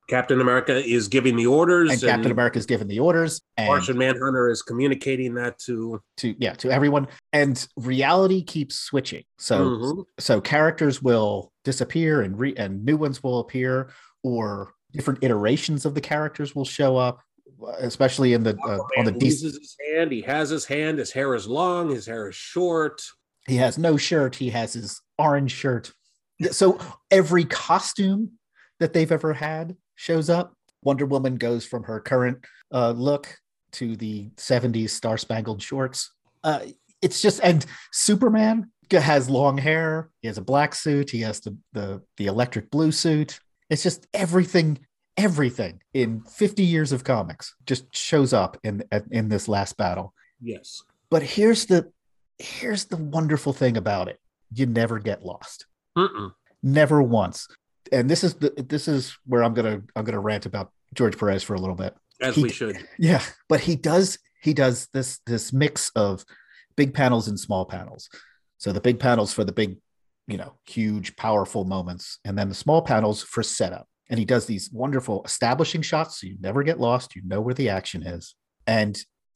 Captain America is giving the orders, and, and Captain America is giving the orders, and Martian Manhunter is communicating that to to yeah to everyone, and reality keeps switching. So mm-hmm. so characters will disappear and re- and new ones will appear, or different iterations of the characters will show up, especially in the uh, on the loses his hand. He has his hand. His hair is long. His hair is short. He has no shirt. He has his orange shirt. So every costume that they've ever had shows up. Wonder Woman goes from her current uh, look to the seventies Star Spangled Shorts. Uh, it's just, and Superman has long hair. He has a black suit. He has the the the electric blue suit. It's just everything, everything in fifty years of comics just shows up in in this last battle. Yes. But here's the here's the wonderful thing about it: you never get lost. Mm-mm. Never once. And this is the this is where I'm gonna I'm gonna rant about George Perez for a little bit. As he, we should. Yeah, but he does he does this this mix of big panels and small panels. So the big panels for the big, you know, huge, powerful moments, and then the small panels for setup. And he does these wonderful establishing shots, so you never get lost. You know where the action is, and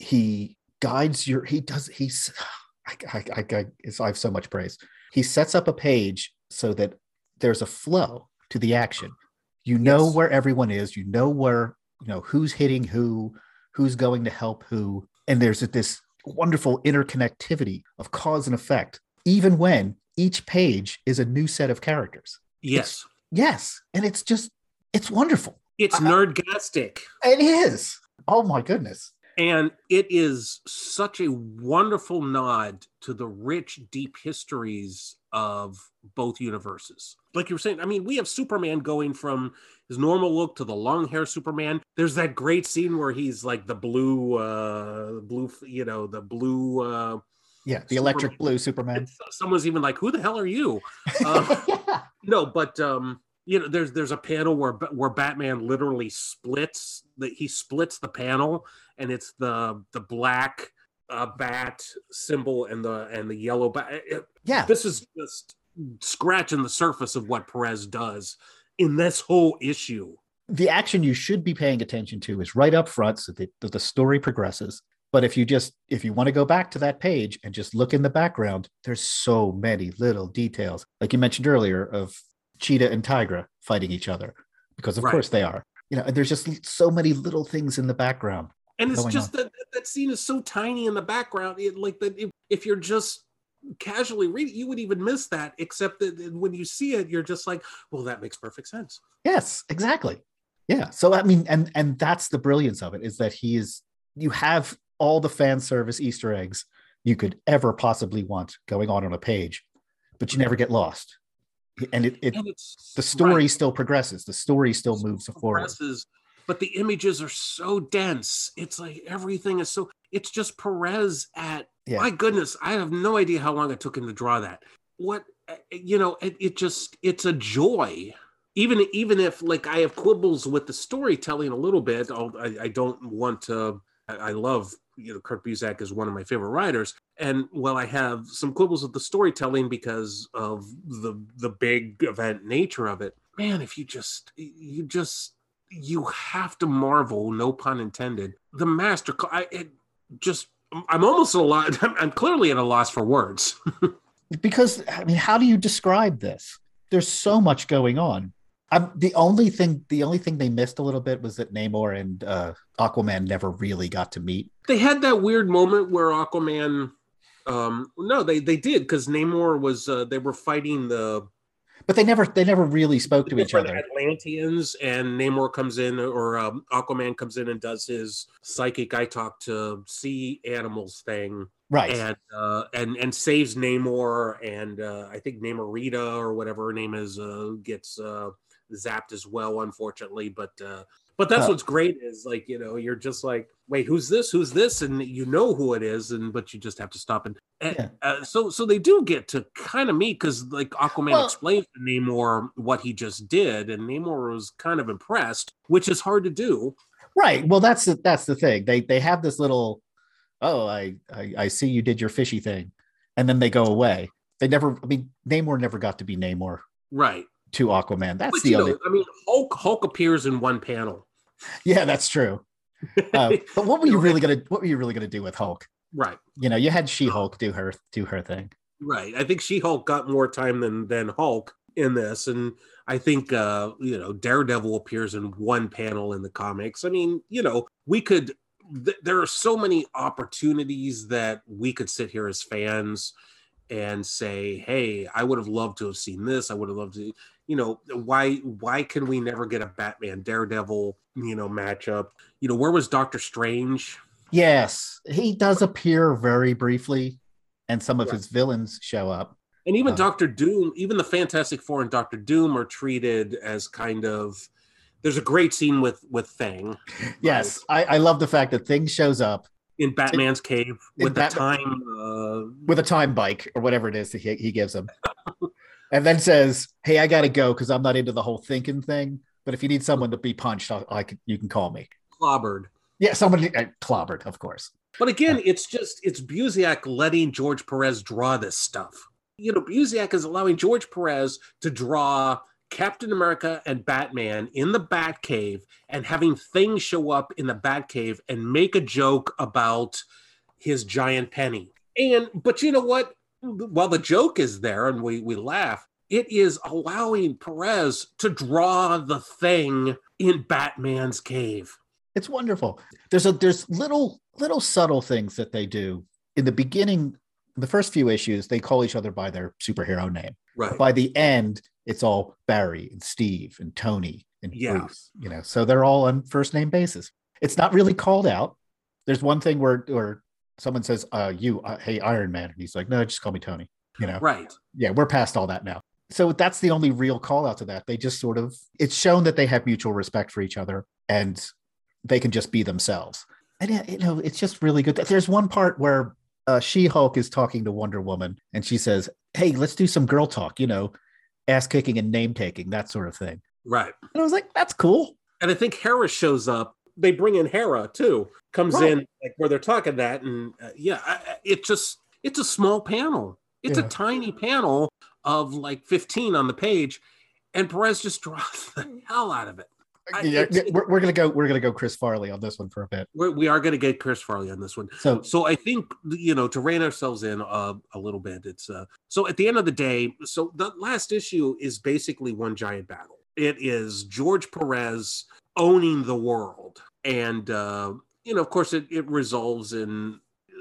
he guides your. He does. He's. I, I, I, I, I have so much praise. He sets up a page so that there's a flow to the action. You know yes. where everyone is. You know where, you know, who's hitting who, who's going to help who. And there's this wonderful interconnectivity of cause and effect, even when each page is a new set of characters. Yes. It's, yes. And it's just, it's wonderful. It's nerdgastic. It is. Oh my goodness. And it is such a wonderful nod to the rich, deep histories of both universes. Like you were saying, I mean, we have Superman going from his normal look to the long hair Superman. There's that great scene where he's like the blue, uh, blue, you know, the blue. Uh, yeah, the Superman. Electric blue Superman. And someone's even like, who the hell are you? Uh, yeah. No, but, um, you know, there's there's a panel where where Batman literally splits the he splits the panel, and it's the the black uh, bat symbol and the and the yellow bat. Yeah, this is just scratching the surface of what Perez does in this whole issue. The action you should be paying attention to is right up front, so that the story progresses. But if you just if you want to go back to that page and just look in the background, there's so many little details, like you mentioned earlier, of Cheetah and Tigra fighting each other, because of right. course they are. You know, and there's just so many little things in the background. And it's just that that scene is so tiny in the background. It, like that, if, if you're just casually reading, you would even miss that. Except that when you see it, you're just like, well, that makes perfect sense. Yes, exactly. Yeah. So I mean, and and that's the brilliance of it, is that he is. You have all the fan service Easter eggs you could ever possibly want going on on a page, but you never get lost. And it, it and the story right. still progresses. The story still moves forward. But the images are so dense. It's like everything is so. It's just Perez at. Yeah. My goodness, I have no idea how long it took him to draw that. What you know, it, it just it's a joy. Even even if like I have quibbles with the storytelling a little bit. I'll, I I don't want to. I, I love you know Kurt Busiek is one of my favorite writers. And well, I have some quibbles with the storytelling because of the the big event nature of it. Man, if you just you just you have to marvel, no pun intended. The master, I it just I'm almost at a loss. I'm clearly at a loss for words. Because I mean, how do you describe this? There's so much going on. I'm the only thing. The only thing they missed a little bit was that Namor and uh, Aquaman never really got to meet. They had that weird moment where Aquaman. Um, no, they, they did because Namor was uh, they were fighting the, but they never they never really spoke to each other. Atlanteans, and Namor comes in, or um, Aquaman comes in and does his psychic I talk to sea animals thing, right? And uh, and and saves Namor, and uh, I think Namorita or whatever her name is uh, gets uh, zapped as well, unfortunately, but. Uh, But that's uh, what's great is like, you know, you're just like, wait, who's this? Who's this? And you know who it is. And but you just have to stop. And, and yeah. uh, so so they do get to kind of meet because like Aquaman well, explains to Namor what he just did. And Namor was kind of impressed, which is hard to do. Right. Well, that's the, that's the thing. They they have this little, oh, I, I, I see you did your fishy thing. And then they go away. They never, I mean, Namor never got to be Namor. Right. to Aquaman. That's But the you only. know, I mean, Hulk Hulk appears in one panel. Yeah, that's true. Uh, but what were You you know, really gonna? What were you really gonna do with Hulk? Right. You know, you had She-Hulk do her do her thing. Right. I think She-Hulk got more time than than Hulk in this, and I think uh, you know, Daredevil appears in one panel in the comics. I mean, you know, we could. Th- there are so many opportunities that we could sit here as fans and say, "Hey, I would have loved to have seen this. I would have loved to." You know, why why can we never get a Batman Daredevil, you know, matchup? You know, where was Doctor Strange? Yes, he does appear very briefly, and some of Right. his villains show up. And even Uh, Doctor Doom, even the Fantastic Four and Doctor Doom are treated as kind of. There's a great scene with with Fang. Yes, right, I, I love the fact that Thing shows up in Batman's cave with the Batman- time. Uh, with a time bike or whatever it is that he, he gives him, and then says, "Hey, I gotta go because I'm not into the whole thinking thing. But if you need someone to be punched, I, I can, you can call me." clobbered. Yeah, somebody uh, clobbered, of course. But again, it's just it's Busiek letting George Perez draw this stuff. You know, Busiek is allowing George Perez to draw Captain America and Batman in the Batcave and having Thing show up in the Batcave and make a joke about his giant penny. And but you know what? While the joke is there and we we laugh, it is allowing Perez to draw the Thing in Batman's cave. It's wonderful. There's a there's little little subtle things that they do in the beginning. The first few issues, they call each other by their superhero name. Right. By the end, it's all Barry and Steve and Tony and Yeah. Bruce. You know, so they're all on first name basis. It's not really called out. There's one thing where where someone says, "Uh, you, uh, hey, Iron Man," and he's like, "No, just call me Tony." You know, Right. yeah, we're past all that now. So that's the only real call out to that. They just sort of, it's shown that they have mutual respect for each other and they can just be themselves. And, uh, you know, it's just really good. There's one part where uh, She-Hulk is talking to Wonder Woman and she says, "Hey, let's do some girl talk, you know, ass kicking and name taking, that sort of thing." Right. And I was like, that's cool. And I think Hera shows up. They bring in Hera too. Comes Right. in like where they're talking that, and uh, yeah, I, I- it just it's a small panel. It's Yeah. a tiny panel of like fifteen on the page, and Perez just draws the hell out of it. I- Yeah, it's- yeah, we're, we're gonna go. We're gonna go Chris Farley on this one for a bit. We're, we are going to get Chris Farley on this one. So So I think, you know, to rein ourselves in uh, a little bit, it's uh, so at the end of the day, so the last issue is basically one giant battle. It is George Perez owning the world. And, uh, you know, of course, it, it resolves in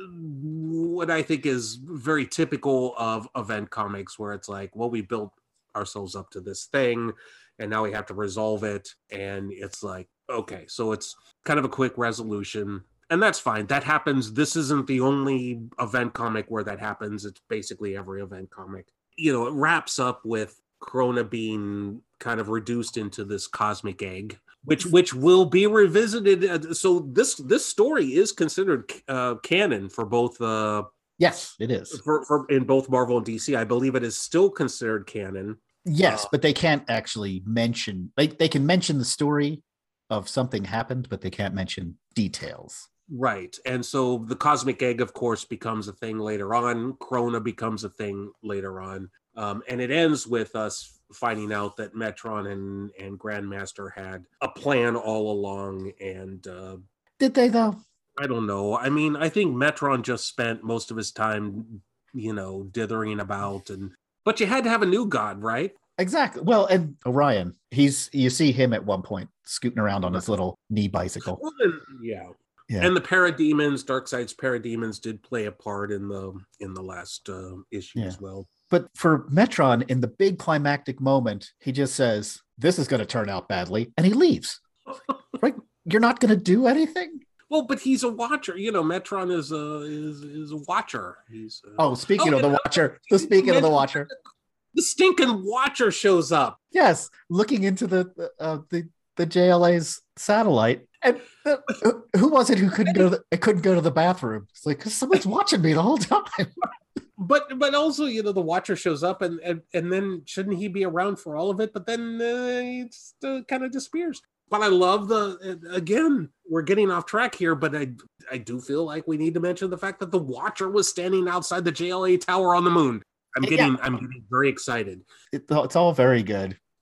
what I think is very typical of event comics, where it's like, well, we built ourselves up to this thing and now we have to resolve it. And it's like, okay, so it's kind of a quick resolution. And that's fine. That happens. This isn't the only event comic where that happens. It's basically every event comic. You know, it wraps up with Corona being kind of reduced into this cosmic egg, which which will be revisited. So this this story is considered uh, canon for both uh, yes, it is. for, for in both Marvel and D C. I believe it is still considered canon. Yes, Uh, but they can't actually mention. They they can mention the story of something happened, but they can't mention details. Right. And so the cosmic egg, of course, becomes a thing later on. Corona becomes a thing later on. Um, and it ends with us finding out that Metron and, and Grandmaster had a plan all along. And uh, Did they though? I don't know. I mean, I think Metron just spent most of his time, you know, dithering about. And but you had to have a new god, right? Exactly. Well, and Orion, he's you see him at one point scooting around on his little knee bicycle. Well, then, yeah. Yeah. And the parademons, Darkseid's parademons, did play a part in the in the last uh, issue Yeah. as well. But for Metron, in the big climactic moment, he just says, "This is going to turn out badly," and he leaves. Right? You're not going to do anything? Well, but he's a watcher. You know, Metron is a is, is a watcher. He's uh, Oh, speaking Oh, of the and- Watcher, the speaking of the Watcher, the stinking watcher shows up. yes, looking into the uh, the the J L A's satellite, and uh, who- who was it who couldn't go? To the, couldn't go to the bathroom? It's like 'cause someone's watching me the whole time. But but also, you know, the watcher shows up, and and, and then shouldn't he be around for all of it? But then uh, he just uh, kind of disappears. But I love the uh, again, we're getting off track here, but I I do feel like we need to mention the fact that the watcher was standing outside the J L A tower on the moon. I'm Yeah. getting I'm getting very excited. It, it's all very good.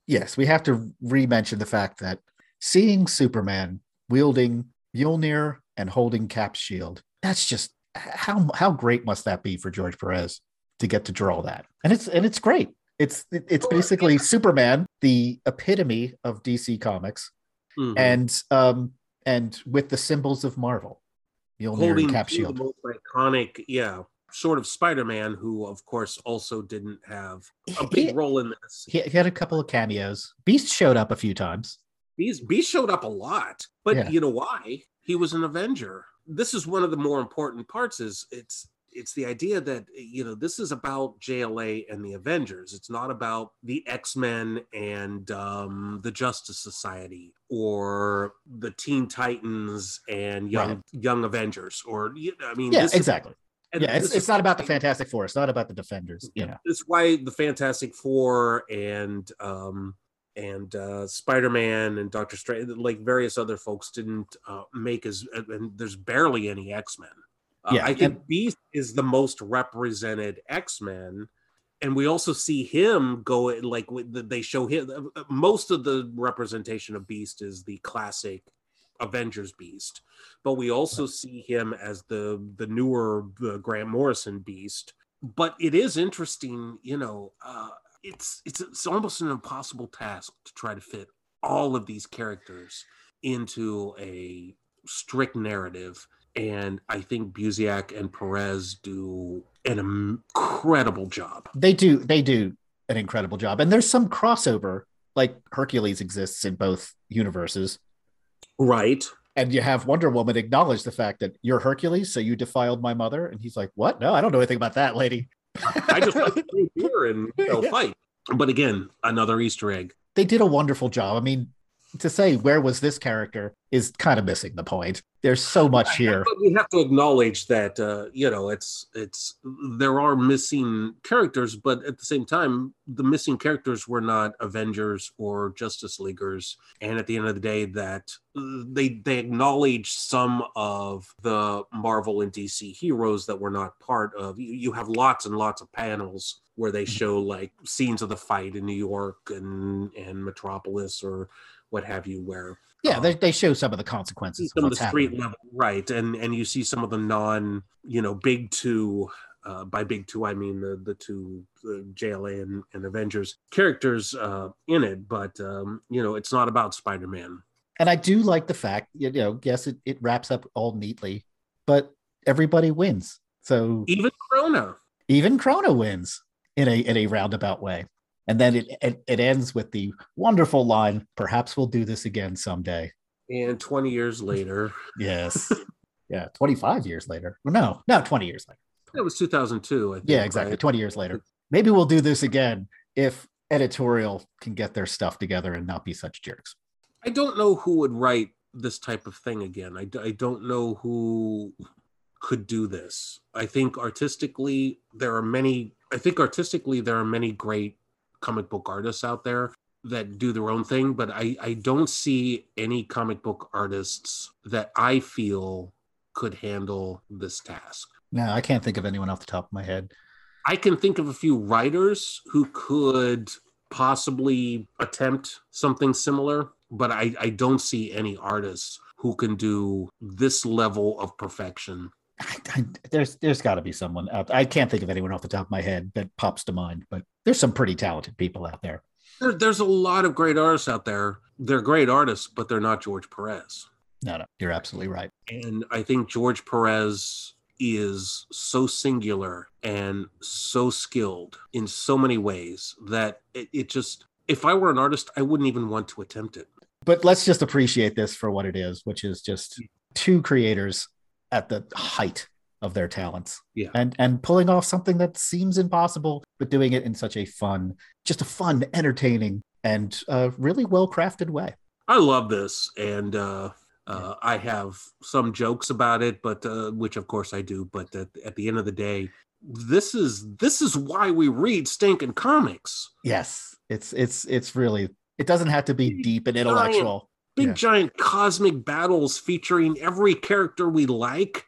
Yes, we have to re-mention the fact that seeing Superman wielding Mjolnir and holding Cap's shield, that's just how how great must that be for George Perez to get to draw that? And it's and it's great. It's it's basically Superman, the epitome of D C Comics, mm-hmm. and um and with the symbols of Marvel, Mjolnir holding and Cap the shield. most iconic, yeah, sort of Spider-Man, who of course also didn't have a big he, role in this. He, he had a couple of cameos. Beast showed up a few times. Beast, Beast showed up a lot, but yeah. you know why? He was an Avenger. This is one of the more important parts. Is it's it's the idea that, you know, this is about J L A and the Avengers. It's not about the X-Men and um, the Justice Society or the Teen Titans and Young right. Young Avengers. Or I mean, yeah, this exactly. Is, And yeah, it's, it's not about the Fantastic Four. It's not about the Defenders. You know, it's why the Fantastic Four and um, and uh, Spider-Man and Doctor Strange, like various other folks, didn't uh, make as. And there's barely any X-Men. Uh, yeah, I think and, Beast is the most represented X-Men, and we also see him go like they show him. Most of the representation of Beast is the classic Avengers Beast, but we also see him as the the newer the Grant Morrison Beast. But it is interesting, you know, uh, it's it's it's almost an impossible task to try to fit all of these characters into a strict narrative, and I think Busiek and Perez do an incredible job. They do they do an incredible job, and there's some crossover, like Hercules exists in both universes. Right. And you have Wonder Woman acknowledge the fact that you're Hercules, so you defiled my mother. And he's like, what? No, I don't know anything about that, lady. I just like to drink beer and you know, yeah. fight. But again, another Easter egg. They did a wonderful job. I mean, to say where was this character is kind of missing the point. There's so much here. But we have to acknowledge that, uh, you know, it's it's there are missing characters, but at the same time, the missing characters were not Avengers or Justice Leaguers. And at the end of the day, that they they acknowledge some of the Marvel and D C heroes that were not part of. You, you have lots and lots of panels where they show like scenes of the fight in New York and and Metropolis or what have you, where yeah, they, they show some of the consequences some of, of the street happening. level, right? And and you see some of the non, you know, big two. Uh, by big two, I mean the the two the J L A and, and Avengers characters uh, in it, but um, you know, it's not about Spider-Man. And I do like the fact, you know, yes, it, it wraps up all neatly, but everybody wins. So even Krona, even Krona wins in a in a roundabout way. And then it, it it ends with the wonderful line, perhaps we'll do this again someday. And twenty years later. Yes. Yeah, twenty-five years later. Well, no, no, twenty years later. It was two thousand two, I think. Yeah, exactly. Right? twenty years later. Maybe we'll do this again if editorial can get their stuff together and not be such jerks. I don't know who would write this type of thing again. I, I don't know who could do this. I think artistically, there are many, I think artistically, there are many great comic book artists out there that do their own thing, but I, I don't see any comic book artists that I feel could handle this task. No, I can't think of anyone off the top of my head. I can think of a few writers who could possibly attempt something similar, but I, I don't see any artists who can do this level of perfection. I, I, there's there's got to be someone out. I can't think of anyone off the top of my head that pops to mind, but there's some pretty talented people out there. there. There's a lot of great artists out there. They're great artists, but they're not George Perez. No, no, you're absolutely right. And I think George Perez is so singular and so skilled in so many ways that it, it just, if I were an artist, I wouldn't even want to attempt it. But let's just appreciate this for what it is, which is just two creators at the height of their talents. Yeah. And and pulling off something that seems impossible, but doing it in such a fun, just a fun, entertaining, and uh, really well-crafted way. I love this. And uh, uh, I have some jokes about it, but uh, which of course I do. But at, at the end of the day, this is this is why we read stinking comics. Yes. It's it's it's really, it doesn't have to be big, deep and intellectual. Giant, big yeah. giant cosmic battles featuring every character we like.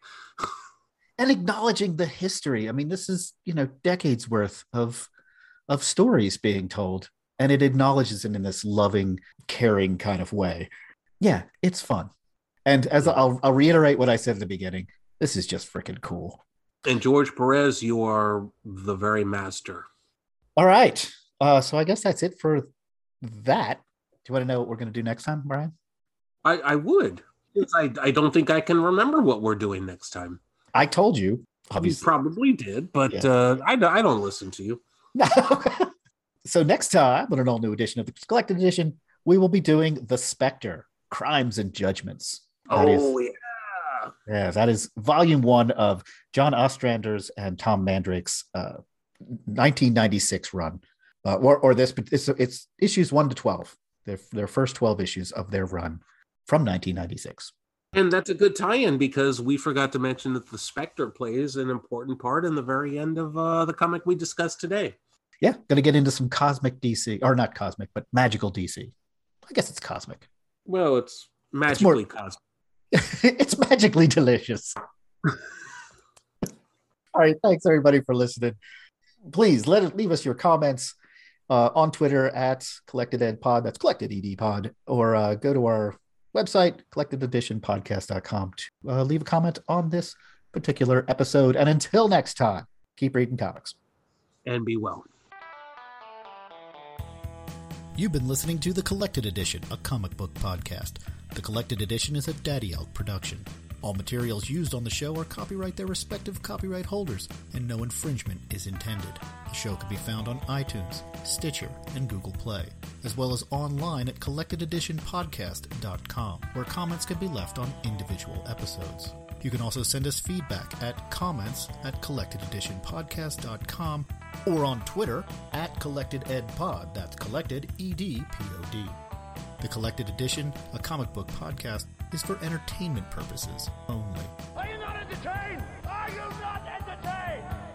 And acknowledging the history. I mean, this is, you know, decades worth of of stories being told and it acknowledges it in this loving, caring kind of way. Yeah, it's fun. And as I'll, I'll reiterate what I said at the beginning, this is just freaking cool. And George Perez, you are the very master. All right. Uh, so I guess that's it for that. Do you want to know what we're going to do next time, Brian? I, I would. I, I don't think I can remember what we're doing next time. I told you. Obviously. You probably did, but Yeah. uh, I, I don't listen to you. So next time, on an all-new edition of the Collected Edition, we will be doing The Spectre, Crimes and Judgments. That is- Oh, yeah. Yeah, that is volume one of John Ostrander's and Tom Mandrake's uh, nineteen ninety-six run, uh, or or this it's, it's issues one to twelve. Their their first twelve issues of their run from nineteen ninety-six. And that's a good tie-in because we forgot to mention that the Spectre plays an important part in the very end of uh, the comic we discussed today. Yeah, going to get into some cosmic D C, or not cosmic, but magical D C. I guess it's cosmic. Well, it's magically It's more- cosmic. It's magically delicious. All right, thanks everybody for listening. Please let it leave us your comments uh, on Twitter at Collected Ed Pod. That's Collected E D Pod, or uh, go to our website collected edition podcast dot com to uh, leave a comment on this particular episode. And until next time, keep reading comics. And be well. You've been listening to The Collected Edition, a comic book podcast. The Collected Edition is a Daddy Elk production. All materials used on the show are copyright their respective copyright holders, and no infringement is intended. The show can be found on iTunes, Stitcher, and Google Play, as well as online at collected edition podcast dot com, where comments can be left on individual episodes. You can also send us feedback at comments at collected edition podcast dot com or on Twitter at collectededpod. That's collected, E D P O D. The Collected Edition, a comic book podcast, is for entertainment purposes only. Are you not entertained? Are you not entertained?